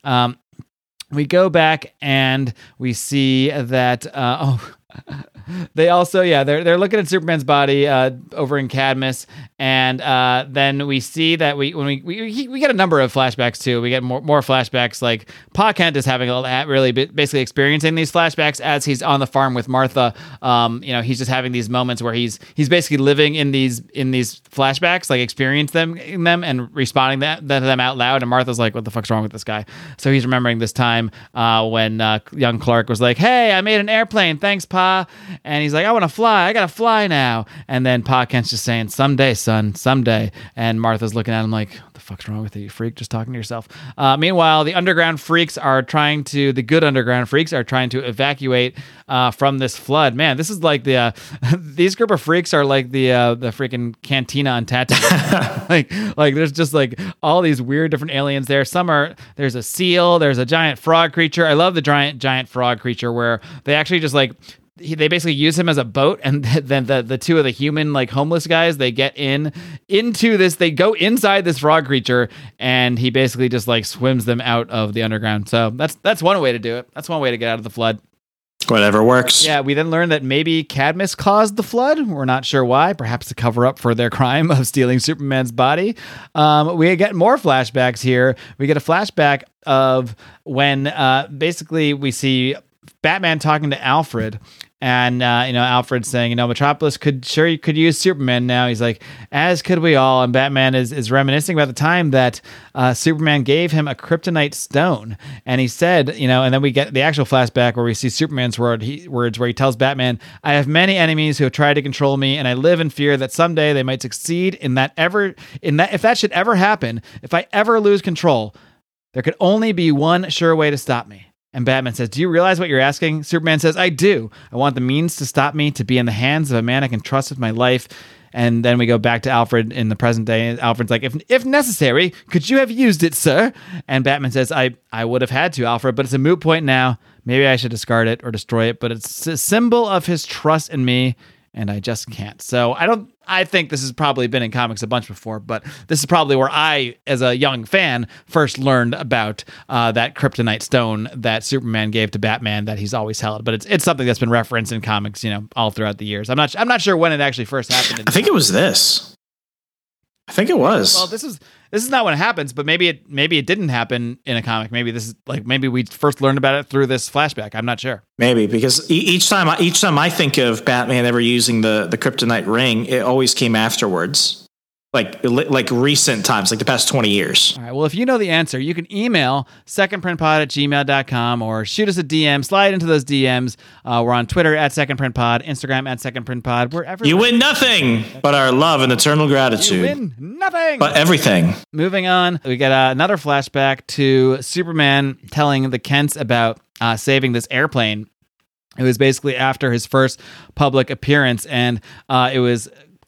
We go back and we see that they also they're looking at Superman's body over in Cadmus, and then we see that we get a number of flashbacks too. We get more flashbacks. Like Pa Kent is having basically experiencing these flashbacks as he's on the farm with Martha. He's just having these moments where he's basically living in these flashbacks, like experiencing them and responding to them out loud. And Martha's like, "What the fuck's wrong with this guy?" So he's remembering this time when young Clark was like, "Hey, I made an airplane. Thanks, Pa." And he's like, "I want to fly. I got to fly now." And then Pa Kent's just saying, "Someday, son, someday." And Martha's looking at him like, "What the fuck's wrong with you, freak? Just talking to yourself." Meanwhile, the good underground freaks are trying to evacuate from this flood. Man, this is like these group of freaks are like the freaking cantina on Tatooine. like there's just like all these weird different aliens there. There's a seal, there's a giant frog creature. I love the giant frog creature where they actually just like, they basically use him as a boat, and then the two of the human like homeless guys, they get into this, they go inside this frog creature, and he basically just like swims them out of the underground. So that's one way to do it. That's one way to get out of the flood. Whatever works. Yeah, we then learn that maybe Cadmus caused the flood. We're not sure why. Perhaps to cover up for their crime of stealing Superman's body. We get more flashbacks here. We get a flashback of when basically we see Batman talking to Alfred, and Alfred's saying, Metropolis could use Superman now. He's like, as could we all. And Batman is reminiscing about the time that Superman gave him a kryptonite stone, and he said, and then we get the actual flashback where we see Superman's words where he tells Batman, "I have many enemies who have tried to control me, and I live in fear that someday they might succeed if that should ever happen, if I ever lose control, there could only be one sure way to stop me." And Batman says, "Do you realize what you're asking?" Superman says, "I do. I want the means to stop me to be in the hands of a man I can trust with my life." And then we go back to Alfred in the present day. And Alfred's like, if necessary, could you have used it, sir?" And Batman says, I would have had to, Alfred, but it's a moot point now. Maybe I should discard it or destroy it, but it's a symbol of his trust in me, and I just can't. So I think this has probably been in comics a bunch before, but this is probably where I, as a young fan, first learned about that kryptonite stone that Superman gave to Batman that he's always held. But it's something that's been referenced in comics, all throughout the years. I'm not sure when it actually first happened. I think it was this. I think it was. Well, this is not when it happens, but maybe it didn't happen in a comic. Maybe this is maybe we first learned about it through this flashback. I'm not sure. Maybe, because each time I think of Batman ever using the kryptonite ring, it always came afterwards. Like recent times, like the past 20 years. All right. Well, if you know the answer, you can email secondprintpod@gmail.com or shoot us a DM, slide into those DMs. We're on Twitter @secondprintpod, Instagram @secondprintpod, wherever. You win nothing but our love and eternal gratitude. You win nothing but everything. Moving on, we get another flashback to Superman telling the Kents about saving this airplane. It was basically after his first public appearance, and it was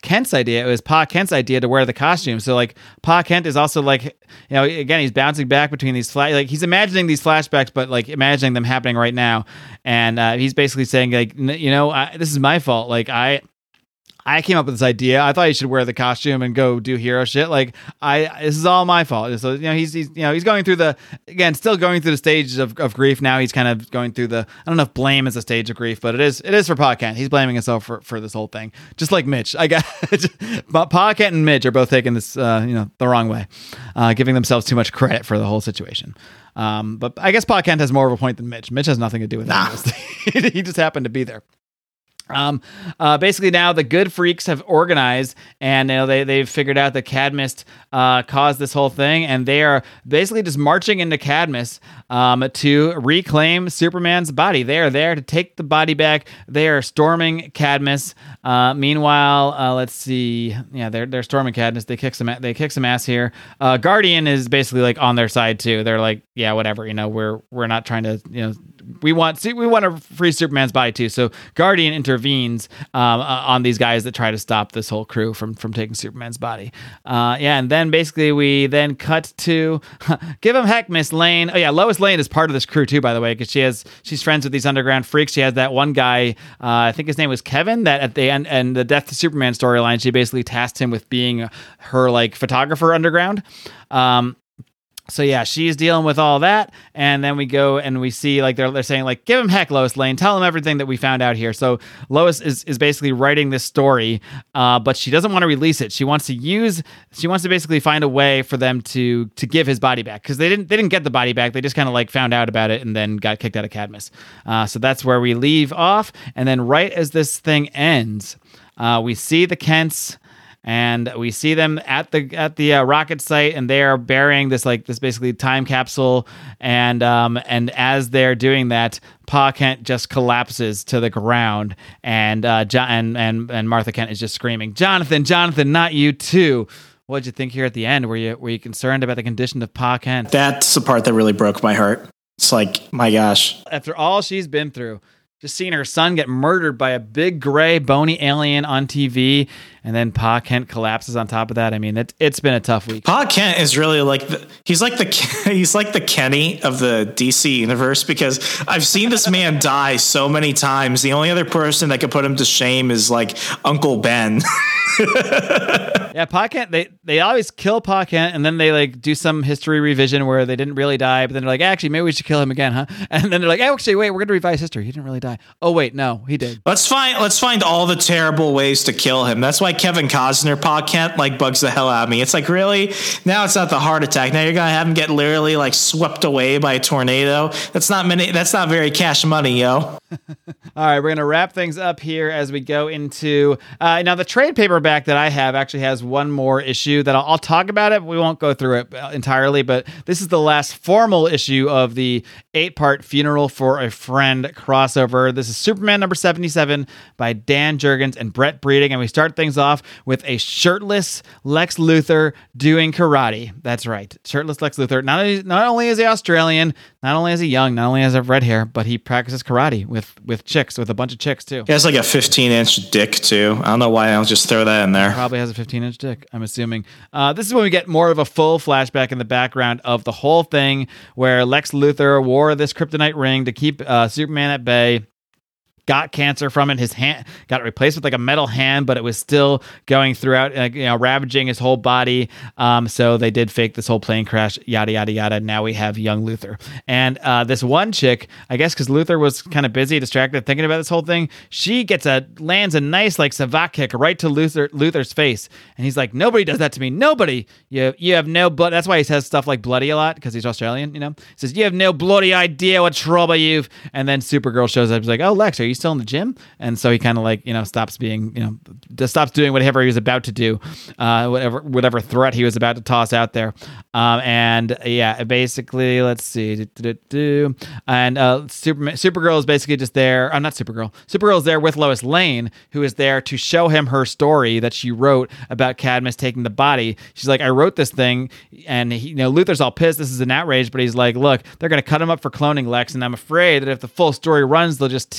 Kent's idea. It was Pa Kent's idea to wear the costume. So like Pa Kent is also like, again, he's bouncing back between these he's imagining these flashbacks, but like imagining them happening right now. And he's basically saying like, this is my fault. Like I came up with this idea. I thought he should wear the costume and go do hero shit. Like this is all my fault. So he's going through still going through the stages of grief. Now he's kind of going through I don't know if blame is a stage of grief, but it is for Pa Kent. He's blaming himself for this whole thing. Just like Mitch, I got Pa Kent and Mitch are both taking this the wrong way, giving themselves too much credit for the whole situation. But I guess Pa Kent has more of a point than Mitch. Mitch has nothing to do with it. He just happened to be there. Basically now the good freaks have organized, and they've figured out that Cadmus caused this whole thing, and they are basically just marching into Cadmus to reclaim Superman's body. They are there to take the body back. They are storming Cadmus. Meanwhile, let's see. Yeah, they're storming Cadmus. They kick some ass here. Guardian is basically like on their side too. They're like, yeah, whatever. We're not trying to. We want to free Superman's body too. So Guardian intervenes on these guys that try to stop this whole crew from taking Superman's body. And then basically we then cut to give him heck, Miss Lane. Oh yeah, Lois Lane is part of this crew too, by the way, because she's friends with these underground freaks. She has that one guy, I think his name was Kevin, that at the end and the Death to Superman storyline, she basically tasked him with being her like photographer underground. So yeah, she's dealing with all that, and then we go and we see like they're saying like, give him heck, Lois Lane, tell him everything that we found out here. So Lois is basically writing this story, but she doesn't want to release it. She wants to basically find a way for them to give his body back, because they didn't get the body back. They just kind of like found out about it and then got kicked out of Cadmus. So that's where we leave off, and then right as this thing ends, we see the Kents. And we see them at the rocket site, and they are burying this basically time capsule. And as they're doing that, Pa Kent just collapses to the ground, and and Martha Kent is just screaming, Jonathan, not you too. What'd you think here at the end? Were you concerned about the condition of Pa Kent? That's the part that really broke my heart. It's like, my gosh. After all she's been through, just seeing her son get murdered by a big gray bony alien on TV, and then Pa Kent collapses on top of that. I mean, it's been a tough week. Pa Kent is really like he's like the Kenny of the DC universe, because I've seen this man die so many times. The only other person that could put him to shame is like Uncle Ben. Yeah, Pa Kent, they always kill Pa Kent, and then they like do some history revision where they didn't really die, but then they're like, actually, maybe we should kill him again, huh? And then they're like, actually, wait, we're going to revise history. He didn't really die. Oh, wait, no, he did. Let's find all the terrible ways to kill him. That's why Kevin Costner, Pa Kent, like bugs the hell out of me. It's like, really? Now it's not the heart attack. Now you're going to have him get literally like swept away by a tornado. That's not very cash money, yo. All right, we're going to wrap things up here as we go into now the trade paperback that I have actually has one more issue that I'll talk about it. We won't go through it entirely, but this is the last formal issue of the 8-part Funeral for a Friend crossover. This is Superman number 77 by Dan Jurgens and Brett Breeding, and we start things off with a shirtless Lex Luthor doing karate. That's right, shirtless Lex Luthor. Not only is he Australian, not only is he young, not only has he red hair, but he practices karate with chicks, with a bunch of chicks too. He has like a 15-inch dick too. I don't know why I don't just throw that in there. Probably has a 15-inch dick, I'm assuming. This is when we get more of a full flashback in the background of the whole thing, where Lex Luthor wore this kryptonite ring to keep Superman at bay. Got cancer from it. His hand got replaced with like a metal hand, but it was still going throughout, ravaging his whole body. So they did fake this whole plane crash, yada, yada, yada. Now we have young Luthor. And this one chick, I guess because Luthor was kind of busy, distracted, thinking about this whole thing, she lands a nice like savate kick right to Luthor's face. And he's like, nobody does that to me. Nobody. You have no blood. That's why he says stuff like bloody a lot, because he's Australian, He says, you have no bloody idea what trouble you've. And then Supergirl shows up. He's like, oh, Lex, are you still in the gym? And so he kind of like stops being stops doing whatever he was about to do, whatever threat he was about to toss out there. And yeah, basically, let's see, and Supergirl is basically just there. Not Supergirl. Supergirl is there with Lois Lane, who is there to show him her story that she wrote about Cadmus taking the body. She's like, I wrote this thing, and Luthor's all pissed. This is an outrage, but he's like, look, they're gonna cut him up for cloning Lex, and I'm afraid that if the full story runs, they'll just take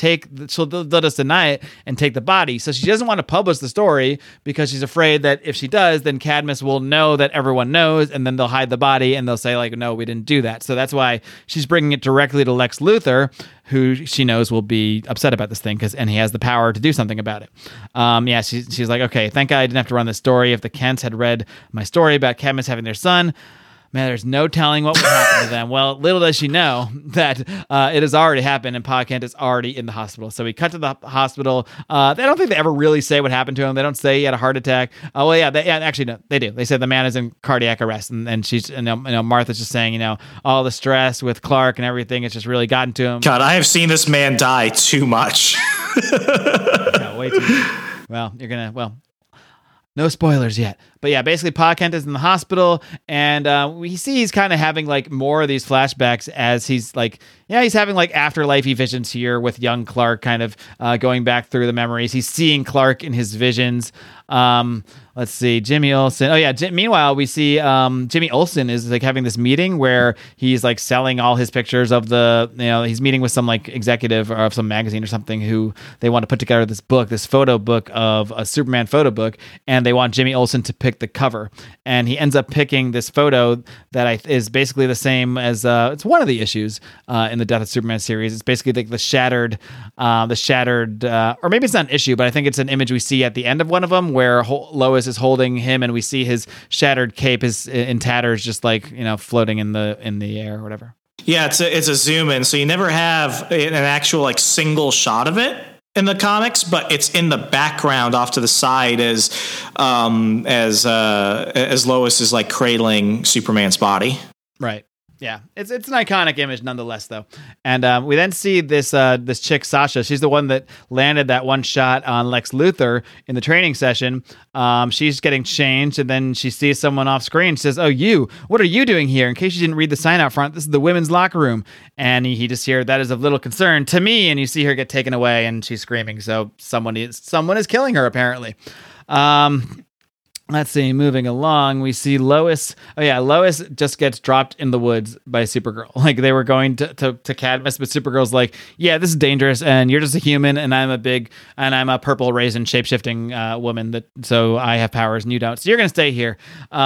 they'll just deny it and take the body. So she doesn't want to publish the story because she's afraid that if she does, then Cadmus will know that everyone knows, and then they'll hide the body and they'll say like, no, we didn't do that. So that's why she's bringing it directly to Lex Luthor, who she knows will be upset about this thing and he has the power to do something about it. She's like, okay, thank God I didn't have to run this story. If the Kents had read my story about Cadmus having their son, man, there's no telling what would happen to them. Well, little does she know that it has already happened and Pa Kent is already in the hospital. So we cut to the hospital. I don't think they ever really say what happened to him. They don't say he had a heart attack. Actually, no, they do. They said the man is in cardiac arrest, and she's, Martha's just saying, all the stress with Clark and everything, it's just really gotten to him. God, I have seen this man die too much. Yeah, way too much. Well, no spoilers yet. But yeah, basically Pa Kent is in the hospital, and we see he's kind of having like more of these flashbacks as he's like, he's having like afterlife-y visions here with young Clark kind of going back through the memories. He's seeing Clark in his visions. Let's see, Jimmy Olsen. Meanwhile, we see Jimmy Olsen is like having this meeting where he's like selling all his pictures of he's meeting with some like executive of some magazine or something who they want to put together this photo book of a Superman photo book, and they want Jimmy Olsen to pick the cover. And he ends up picking this photo that is basically the same as it's one of the issues in the Death of Superman series. It's basically like the shattered, or maybe it's not an issue, but I think it's an image we see at the end of one of them where Lois is holding him, and we see his shattered cape is in tatters, just like floating in the air or whatever. Yeah, it's a zoom in, so you never have an actual like single shot of it in the comics, but it's in the background off to the side as Lois is like cradling Superman's body. Right. Yeah, it's an iconic image nonetheless, though. And we then see this chick, Sasha. She's the one that landed that one shot on Lex Luthor in the training session. She's getting changed, and then she sees someone off screen. She says, "Oh, what are you doing here? In case you didn't read the sign out front, this is the women's locker room." And he just hears, "That is of little concern to me." And you see her get taken away, and she's screaming. So someone is killing her, apparently. Let's see, moving along, we see Lois. Lois just gets dropped in the woods by Supergirl. Like they were going to Cadmus, but Supergirl's like, yeah, this is dangerous, and you're just a human, and I'm a purple raisin shape-shifting woman, so I have powers and you don't. So you're going to stay here.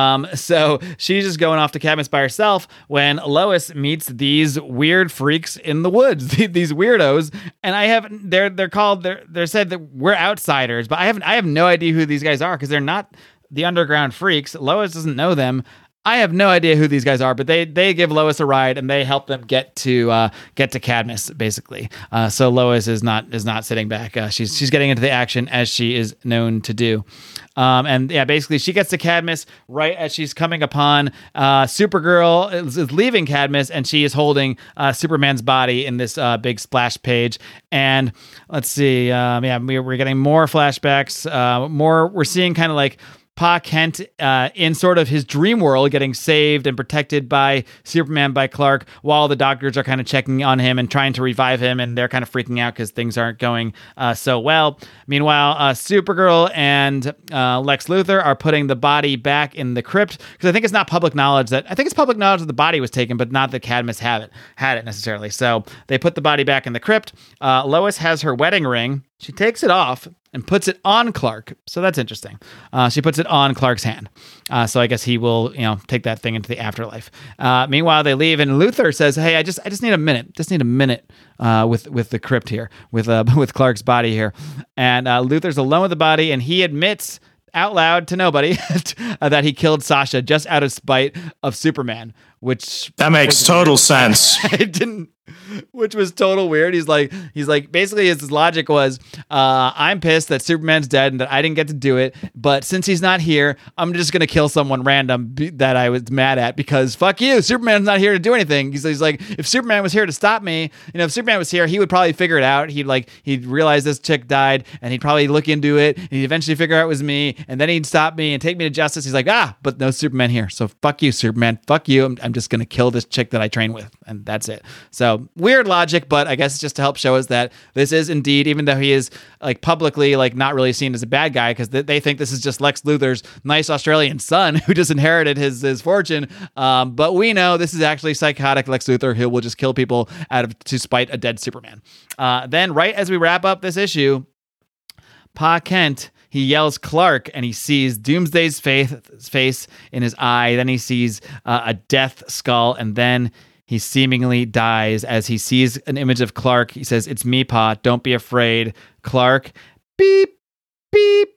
So she's just going off to Cadmus by herself when Lois meets these weird freaks in the woods, these weirdos, and they're said that we're outsiders, but I have no idea who these guys are because they're not the underground freaks. Lois doesn't know them. I have no idea who these guys are, but they give Lois a ride and they help them get to Cadmus, basically. So Lois is not sitting back. She's getting into the action as she is known to do. Basically she gets to Cadmus right as she's coming upon Supergirl is leaving Cadmus, and she is holding Superman's body in this big splash page. And let's see, we're getting more flashbacks. We're seeing kind of like Pa Kent in sort of his dream world getting saved and protected by Superman, by Clark, while the doctors are kind of checking on him and trying to revive him, and they're kind of freaking out because things aren't going so well. Meanwhile, Supergirl and Lex Luthor are putting the body back in the crypt, because I think it's public knowledge that the body was taken, but not that Cadmus had it necessarily. So they put the body back in the crypt. Lois has her wedding ring. She takes it off and puts it on Clark. So that's interesting. She puts it on Clark's hand. So I guess he will, take that thing into the afterlife. Meanwhile, they leave, and Luthor says, "Hey, I just need a minute. Just need a minute with the crypt here, with Clark's body here." And Luthor's alone with the body, and he admits out loud to nobody that he killed Sasha just out of spite of Superman, which that makes total sense. It didn't. Which was total weird. He's like, basically his logic was, I'm pissed that Superman's dead and that I didn't get to do it, but since he's not here, I'm just going to kill someone random that I was mad at, because fuck you, Superman's not here to do anything. He's like, if Superman was here to stop me, if Superman was here, he would probably figure it out. He'd realize this chick died, and he'd probably look into it, and he'd eventually figure out it was me, and then he'd stop me and take me to justice. He's like, but no Superman here. So fuck you, Superman. Fuck you. I'm just going to kill this chick that I train with, and that's it. So weird logic, but I guess it's just to help show us that this is indeed, even though he is like publicly like not really seen as a bad guy, because they think this is just Lex Luthor's nice Australian son who just inherited his fortune. But we know this is actually psychotic Lex Luthor who will just kill people to spite a dead Superman. Then right as we wrap up this issue, Pa Kent, he yells Clark, and he sees Doomsday's face in his eye. Then he sees a death skull, and then he seemingly dies as he sees an image of Clark. He says, "It's me, Pa. Don't be afraid." Clark, beep, beep,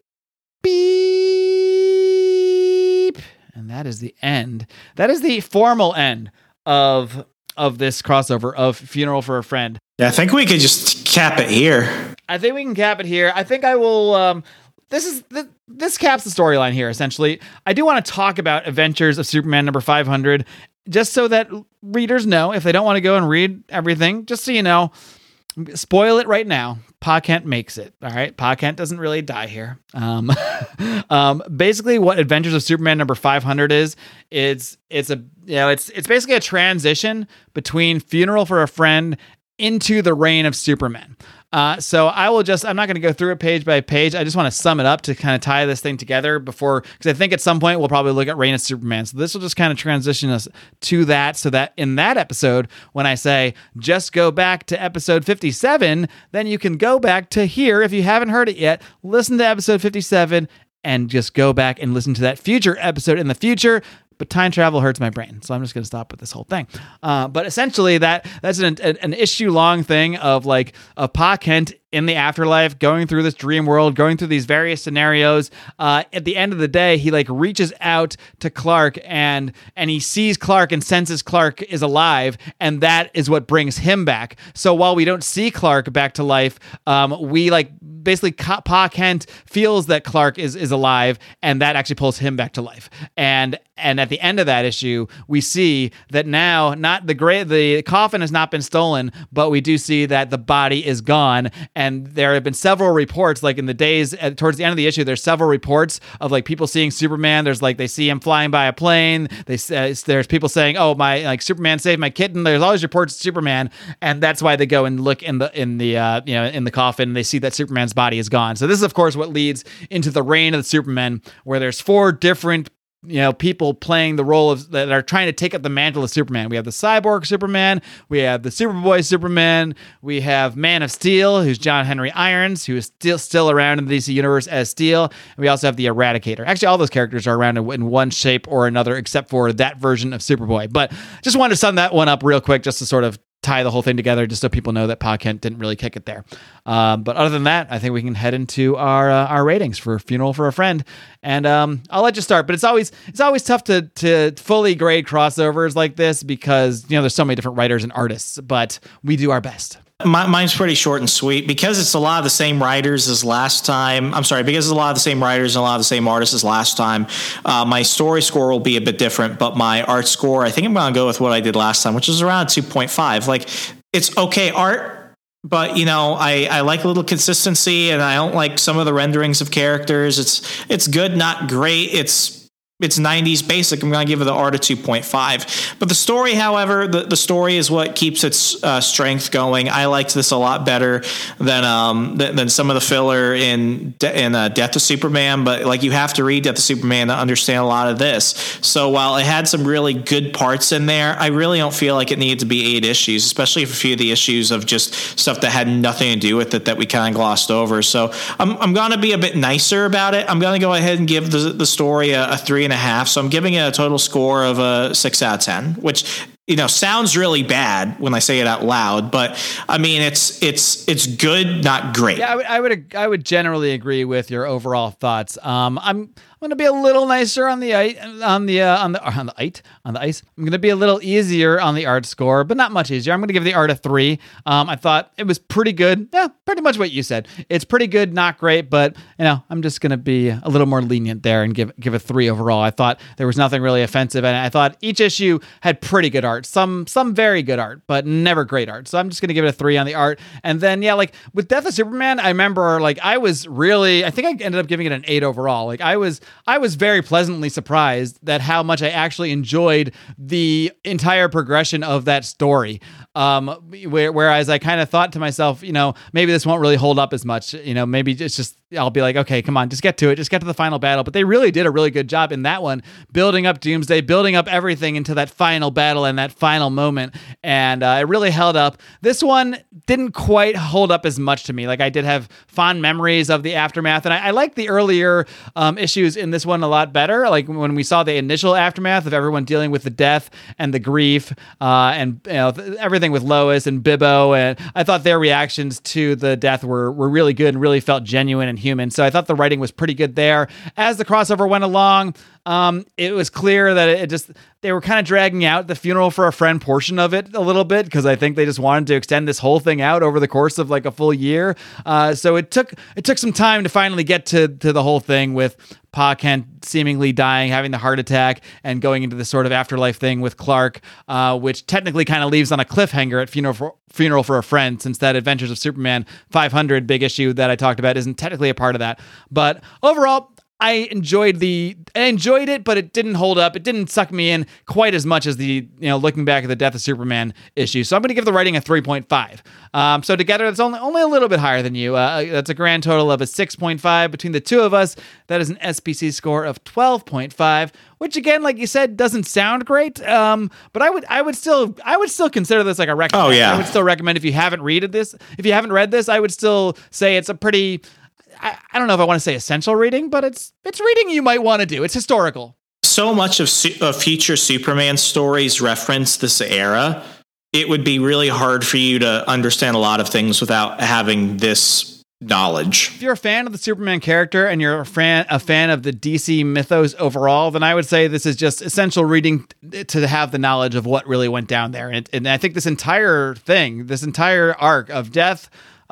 beep. And that is the end. That is the formal end of this crossover of Funeral for a Friend. Yeah, I think we could just cap it here. I think we can cap it here. I think I will... This caps the storyline here, essentially. I do want to talk about Adventures of Superman number 500, just so that readers know, if they don't want to go and read everything, just so you know, spoil it right now. Pa Kent makes it. All right. Pa Kent doesn't really die here. Basically what Adventures of Superman number 500 is, it's basically a transition between Funeral for a Friend into the reign of Superman. So I'm not going to go through it page by page. I just want to sum it up to kind of tie this thing together because I think at some point we'll probably look at Reign of Superman. So this will just kind of transition us to that, so that in that episode, when I say just go back to episode 57, then you can go back to here. If you haven't heard it yet, listen to episode 57 and just go back and listen to that future episode in the future. But time travel hurts my brain, so I'm just going to stop with this whole thing. But essentially, that's an issue-long thing of Pa Kent in the afterlife, going through this dream world, going through these various scenarios. At the end of the day, he reaches out to Clark and he sees Clark and senses Clark is alive, and that is what brings him back. So while we don't see Clark back to life, we basically Pa Kent feels that Clark is alive, and that actually pulls him back to life. And at the end of that issue, we see that now the coffin has not been stolen, but we do see that the body is gone. And there have been several reports, in the days towards the end of the issue, there's several reports of people seeing Superman. There's they see him flying by a plane. There's people saying, "Oh, my Superman saved my kitten." There's always reports of Superman, and that's why they go and look in the coffin. And they see that Superman's body is gone. So this is, of course, what leads into the reign of the Supermen, where there's 4 different people playing the role of that are trying to take up the mantle of Superman. We have the Cyborg Superman, we have the Superboy Superman, we have Man of Steel, who's John Henry Irons, who is still around in the DC universe as Steel, and we also have the Eradicator. Actually, all those characters are around in one shape or another, except for that version of Superboy. But just wanted to sum that one up real quick, just to sort of tie the whole thing together, just so people know that Pa Kent didn't really kick it there. But other than that, I think we can head into our ratings for Funeral for a Friend. And I'll let you start. But it's always tough to fully grade crossovers like this because there's so many different writers and artists. But we do our best. Mine's pretty short and sweet because it's a lot of the same writers as last time. I'm sorry, because it's a lot of the same writers and a lot of the same artists as last time. My story score will be a bit different, but my art score, I think I'm going to go with what I did last time, which is around 2.5. It's okay art, but I like a little consistency, and I don't like some of the renderings of characters. It's good, not great. It's 90s basic. I'm going to give it the art a 2.5. But the story, however, the story is what keeps its strength going. I liked this a lot better than some of the filler in Death of Superman. But you have to read Death of Superman to understand a lot of this. So while it had some really good parts in there, I really don't feel like it needed to be 8 issues, especially if a few of the issues of just stuff that had nothing to do with it that we kind of glossed over. So I'm going to be a bit nicer about it. I'm going to go ahead and give the story a 3.5. So I'm giving it a total score of a 6 out of 10, which sounds really bad when I say it out loud, but I mean it's good, not great. Yeah, I would generally agree with your overall thoughts. I'm going to be a little nicer on the ice. I'm going to be a little easier on the art score, but not much easier. I'm going to give the art a 3. I thought it was pretty good. Yeah, pretty much what you said. It's pretty good, not great, but I'm just going to be a little more lenient there and give a 3 overall. I thought there was nothing really offensive, and I thought each issue had pretty good art. Some very good art, but never great art. So I'm just going to give it a 3 on the art. And then with Death of Superman, I remember I think I ended up giving it an 8 overall. I was very pleasantly surprised that how much I actually enjoyed the entire progression of that story. Whereas I kind of thought to myself, maybe this won't really hold up as much. Maybe it's just, I'll be like, okay, come on, just get to it. Just get to the final battle. But they really did a really good job in that one, building up Doomsday, building up everything into that final battle and that final moment. And it really held up. This one didn't quite hold up as much to me. Like, I did have fond memories of the aftermath. And I like the earlier issues in this one a lot better. Like when we saw the initial aftermath of everyone dealing with the death and the grief and everything with Lois and Bibbo. And I thought their reactions to the death were really good and really felt genuine and human. So I thought the writing was pretty good there. As the crossover went along, it was clear that they were kind of dragging out the funeral for a friend portion of it a little bit, because I think they just wanted to extend this whole thing out over the course of like a full year. So it took some time to finally get to the whole thing with Pa Kent seemingly dying, having the heart attack, and going into this sort of afterlife thing with Clark, which technically kind of leaves on a cliffhanger at Funeral for a Friend, since that Adventures of Superman 500 big issue that I talked about isn't technically a part of that. But overall, I enjoyed it, but it didn't hold up. It didn't suck me in quite as much as the, looking back at the Death of Superman issue. So I'm going to give the writing a 3.5. So together, it's only a little bit higher than you. That's a grand total of a 6.5 between the two of us. That is an SPC score of 12.5, which again, like you said, doesn't sound great. But I would still consider this like a recommend. Oh yeah. I would still recommend if you haven't read this, I would still say it's a pretty, I don't know if I want to say essential reading, but it's reading you might want to do. It's historical. So much of future Superman stories reference this era. It would be really hard for you to understand a lot of things without having this knowledge. If you're a fan of the Superman character and you're a fan of the DC mythos overall, then I would say this is just essential reading to have the knowledge of what really went down there. And I think this entire arc of death,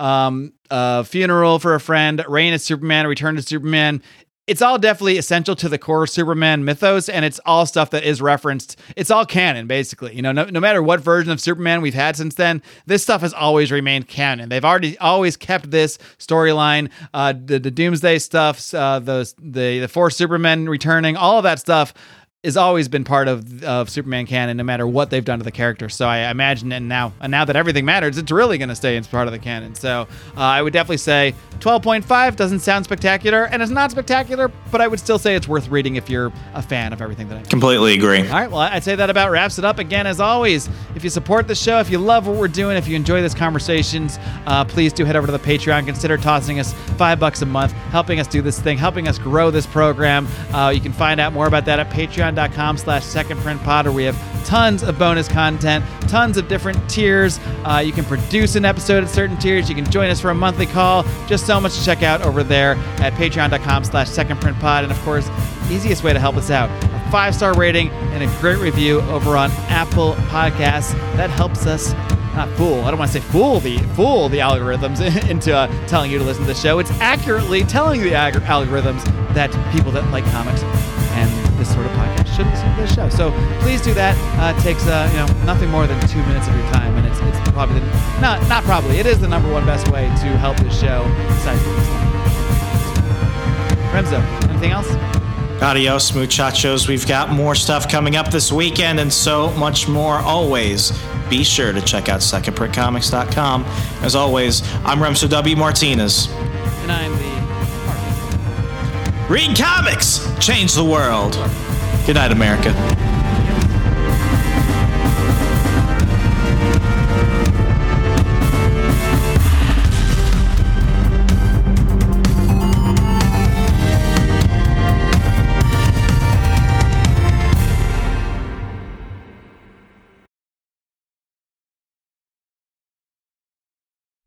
Funeral for a Friend, Reign of Superman, Return to Superman, it's all definitely essential to the core Superman mythos, and it's all stuff that is referenced. It's all canon, basically. No matter what version of Superman we've had since then, this stuff has always remained canon. They've always kept this storyline, the Doomsday stuff, the four Supermen returning, all of that stuff has always been part of Superman canon, no matter what they've done to the character. So I imagine, and now that everything matters, it's really going to stay as part of the canon. So I would definitely say 12.5 doesn't sound spectacular, and it's not spectacular, but I would still say it's worth reading if you're a fan of everything that I do. Completely agree. All right, well, I'd say that about wraps it up. Again, as always, if you support the show, if you love what we're doing, if you enjoy these conversations, please do head over to the Patreon. Consider tossing us $5 a month, helping us do this thing, helping us grow this program. You can find out more about that at patreon.com/secondprintpod, where we have tons of bonus content, tons of different tiers. You can produce an episode at certain tiers. You can join us for a monthly call. Just so much to check out over there at patreon.com/secondprintpod. And of course, easiest way to help us out, a 5-star rating and a great review over on Apple Podcasts. That helps us not fool. I don't want to say fool the algorithms into telling you to listen to the show. It's accurately telling the algorithms that people that like comics and this sort of podcast should listen to this show. So please do that. It takes nothing more than 2 minutes of your time, and it's probably not probably. It is the number one best way to help this show. Besides this, Remzo, anything else? Adios, muchachos. We've got more stuff coming up this weekend and so much more. Always be sure to check out secondprintcomics.com. As always, I'm Remso W. Martinez. And I'm the Read comics, change the world. Good night, America.